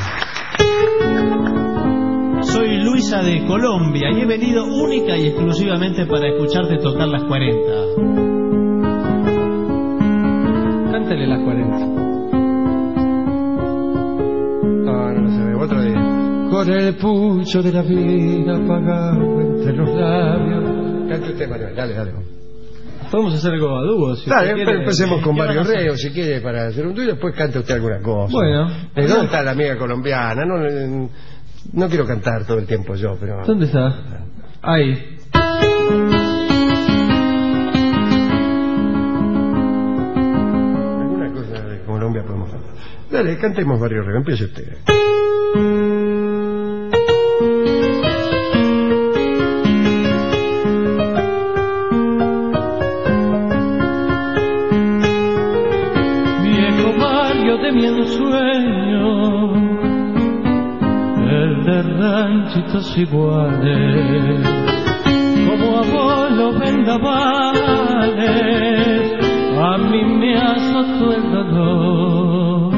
Soy Luisa de Colombia y he venido única y exclusivamente para escucharte tocar las 40. Cántale las 40. No se ve. Otro día. Con el pucho de la vida apagado entre los labios. Cante usted, Manuel. Dale. Podemos hacer algo a dúo. Si Dale, quiere. empecemos con Mario Reo, si quiere, para hacer un dúo y después cante usted alguna cosa. Bueno. ¿Dónde está la amiga colombiana? No quiero cantar todo el tiempo yo, pero... ¿Dónde está? Ahí. Alguna cosa de Colombia podemos cantar. Dale, cantemos Mario Reo, empiece usted. De mi ensueño, el de ranchitos iguales, como abuelos vendavales, a mí me azotó el dolor.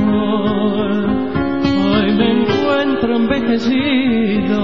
Hoy me encuentro envejecido,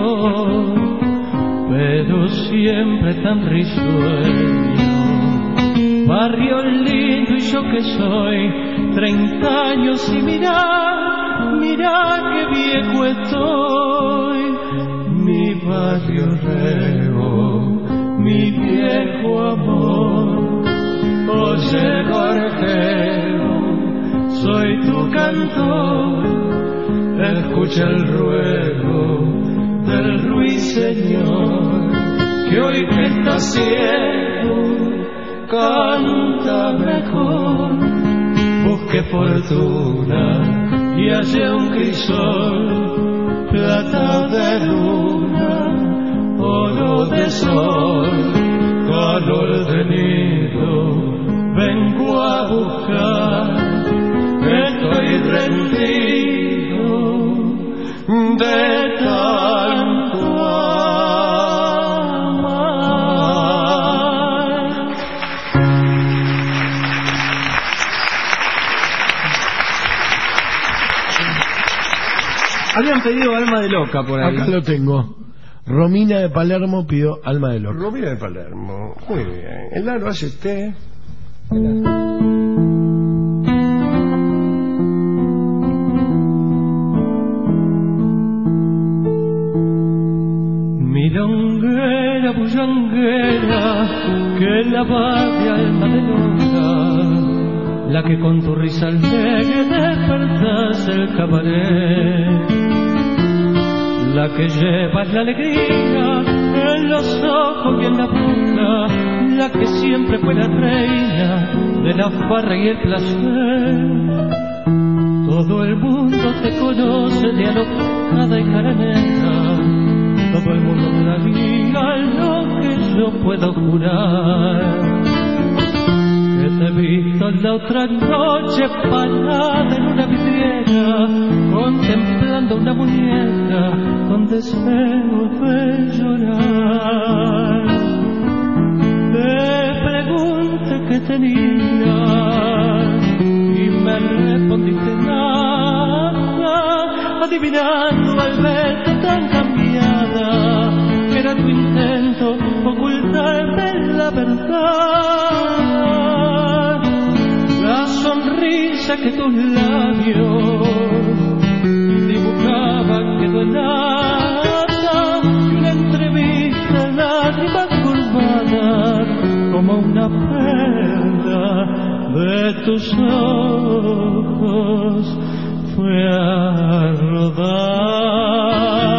pero siempre tan risueño. Barrio lindo y yo que soy 30 años y mirá que viejo estoy. Mi barrio Reo, mi viejo amor. Oye, gorjero, soy tu cantor. Escucha el ruego del ruiseñor, que hoy que está ciego canta mejor. Busque fortuna y halle un crisol, plata de luna, oro de sol, calor de nido, vengo a buscar. Estoy rendido de tanto Habían pedido Alma de Loca por ahí. Acá lo tengo. Romina de Palermo pidió Alma de Loca. Romina de Palermo, muy bien. El Lalo hace usted. Milonguera, bullanguera, que la va de alma de loca, la que con tu risa alegre despertas el cabaret, la que llevas la alegría en los ojos y en la boca, la que siempre fue la reina de la farra y el placer. Todo el mundo te conoce de alocada y caranera, todo el mundo te da vida lo que yo puedo jurar. Que te he visto la otra noche parada en una vidriera, contemplando una muñeca con deseo de llorar. Te pregunté qué tenías y me respondiste nada, adivinando al verte tan cambiada verdad, la sonrisa que tus labios dibujaban quedó en nada, y una entrevista lágrima curvada como una perla de tus ojos fue a rodar.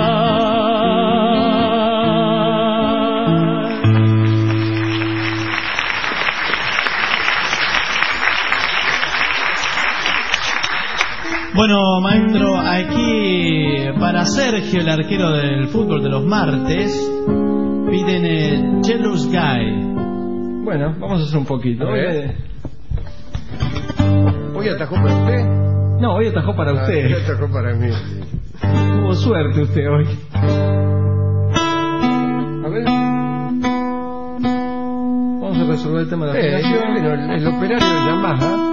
Bueno, maestro, aquí para Sergio, el arquero del fútbol de los martes, piden Jealous Guy. Bueno, vamos a hacer un poquito. ¿Hoy atajó para usted? No, hoy atajó para usted. Hoy atajó para mí. Tuvo suerte usted hoy. A ver. Vamos a resolver el tema de la afinación. El operario de Yamaha.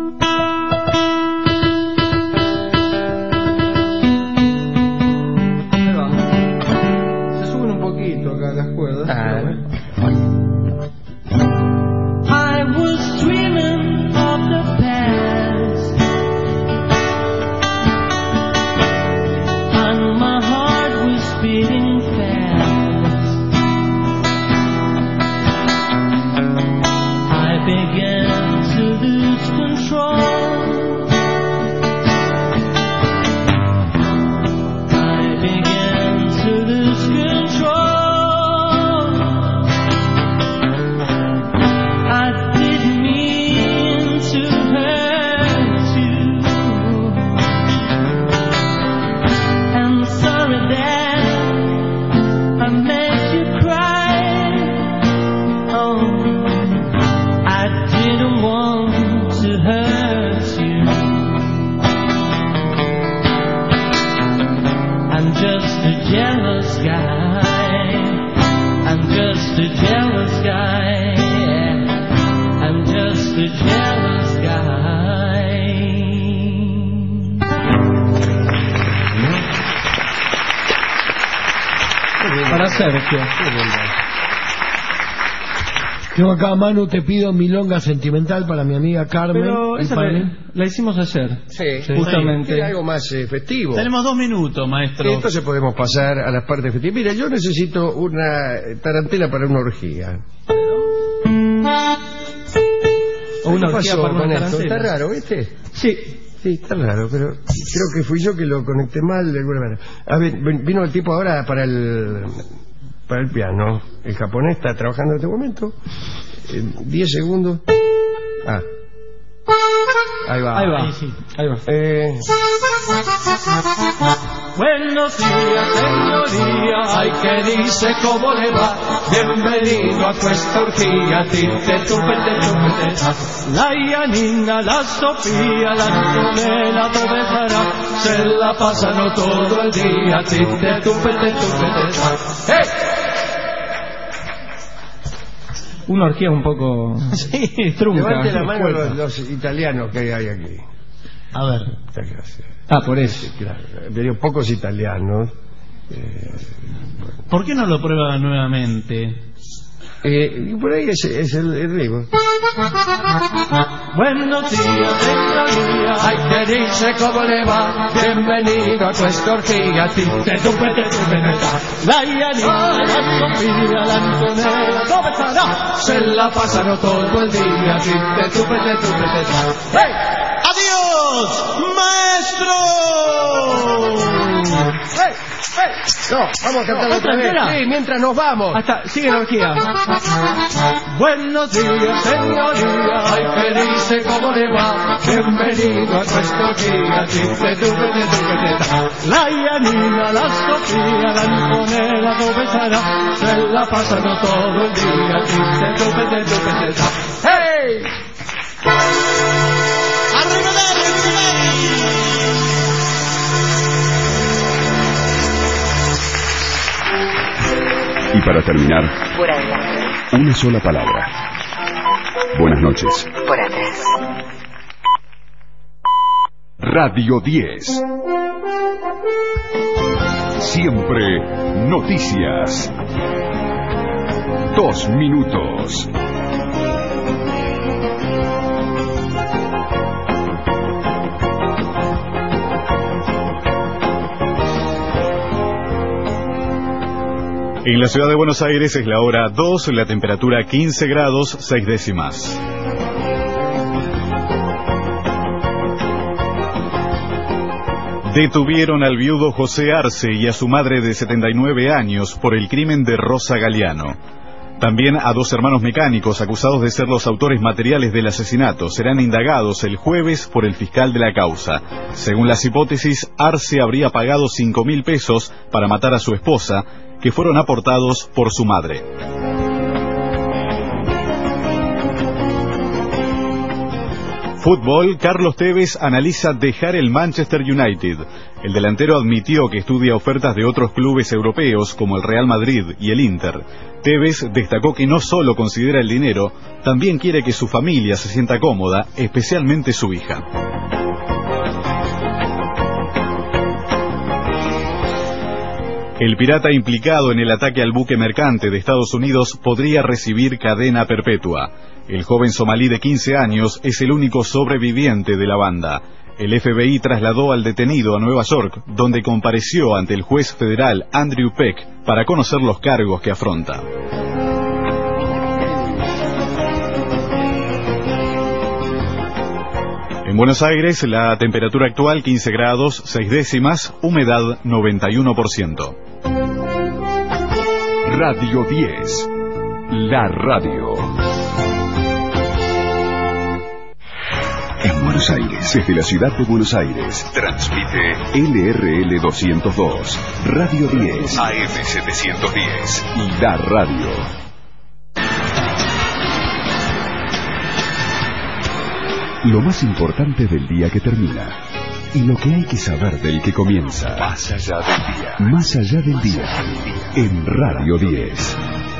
Para Sergio. Yo acá, Manu, te pido milonga sentimental para mi amiga Carmen. Pero esa la hicimos ayer. Sí, justamente. Sí, algo más festivo. Tenemos 2 minutos, maestro. Entonces podemos pasar a las partes festivas. Mira, yo necesito una tarantela para una orgía. O una orgía para una tarantela. Está raro, ¿viste? Sí. Sí, está raro, pero creo que fui yo que lo conecté mal de alguna manera. A ver, vino el tipo ahora para el piano. El japonés está trabajando en este momento. 10 segundos. Ah. Ahí va. Ahí va. Sí. Ahí va. Buenos días, señoría, ay, que dice cómo le va. Bienvenido a esta orgía, tite, tupete. La Yanina, la Sofía, la Antonella, dove estará? Se la pasan todo el día, tite, tupete. ¡Hey! Una orgía un poco trunca. Levante la mano los italianos que hay aquí. A ver. Muchas gracias. Ah, por eso. Claro, veo pocos italianos. ¿Por qué no lo prueba nuevamente? Y por ahí es el ritmo. Buenos días, señoría, ay, que dice cómo le va. Bienvenido a esta orgía, tite, tupete. La Yanina, la Sofía, la Antonella, ¿dónde estará? Se la pasan todo el día, tite, tupete. ¡Hey! ¡Adiós, maestro! ¡Hey! No, vamos a cantar otra vez. Sí, mientras nos vamos. Sigue la orgía. Buenos días, señoría, ay, que dice cómo le va. Bienvenido a esta orgía, tite, tupete. La Yanina, la Sofía, la Antonella, ¿dónde estará? Se la pasan todo el día, tite, tupete. ¡Hey! Y para terminar, Por adelante. una sola palabra. Buenas noches. Por atrás. Radio 10. Siempre noticias. 2 minutos. En la ciudad de Buenos Aires es la hora 2, la temperatura 15 grados 6 décimas. Detuvieron al viudo José Arce y a su madre de 79 años por el crimen de Rosa Galeano. También a 2 hermanos mecánicos acusados de ser los autores materiales del asesinato serán indagados el jueves por el fiscal de la causa. Según las hipótesis, Arce habría pagado 5.000 pesos para matar a su esposa, que fueron aportados por su madre. Fútbol, Carlos Tevez analiza dejar el Manchester United. El delantero admitió que estudia ofertas de otros clubes europeos como el Real Madrid y el Inter. Tevez destacó que no solo considera el dinero, también quiere que su familia se sienta cómoda, especialmente su hija. El pirata implicado en el ataque al buque mercante de Estados Unidos podría recibir cadena perpetua. El joven somalí de 15 años es el único sobreviviente de la banda. El FBI trasladó al detenido a Nueva York, donde compareció ante el juez federal Andrew Peck para conocer los cargos que afronta. En Buenos Aires, la temperatura actual 15 grados 6 décimas, humedad 91%. Radio 10, la radio. En Buenos Aires, desde la ciudad de Buenos Aires, transmite LRL 202, Radio 10, AM 710, la radio. Lo más importante del día que termina y lo que hay que saber del que comienza. Más allá del día. Más allá del día. En Radio 10.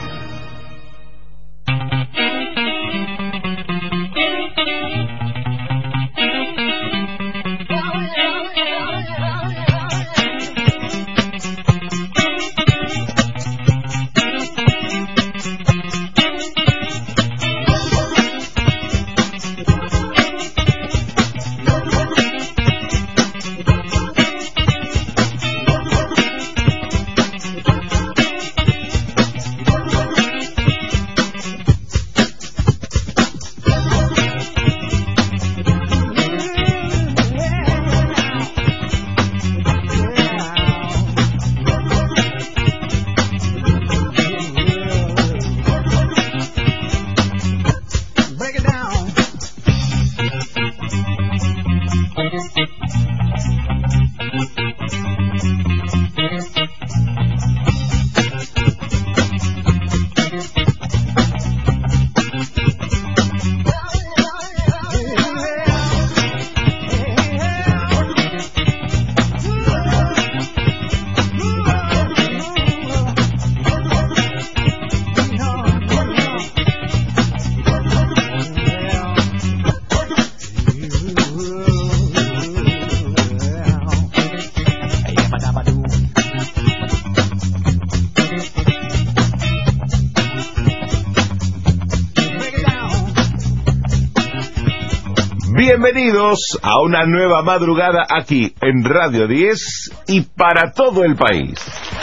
Bienvenidos a una nueva madrugada aquí en Radio 10 y para todo el país.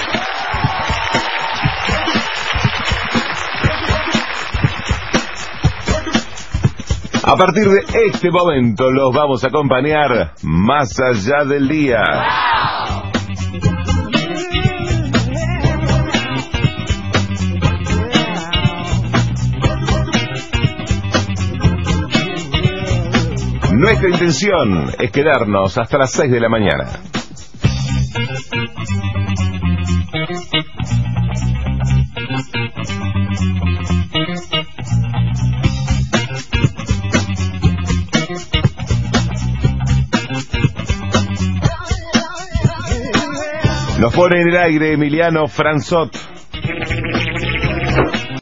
A partir de este momento los vamos a acompañar más allá del día. Nuestra intención es quedarnos hasta las 6 de la mañana. Nos pone en el aire Emiliano Franzot.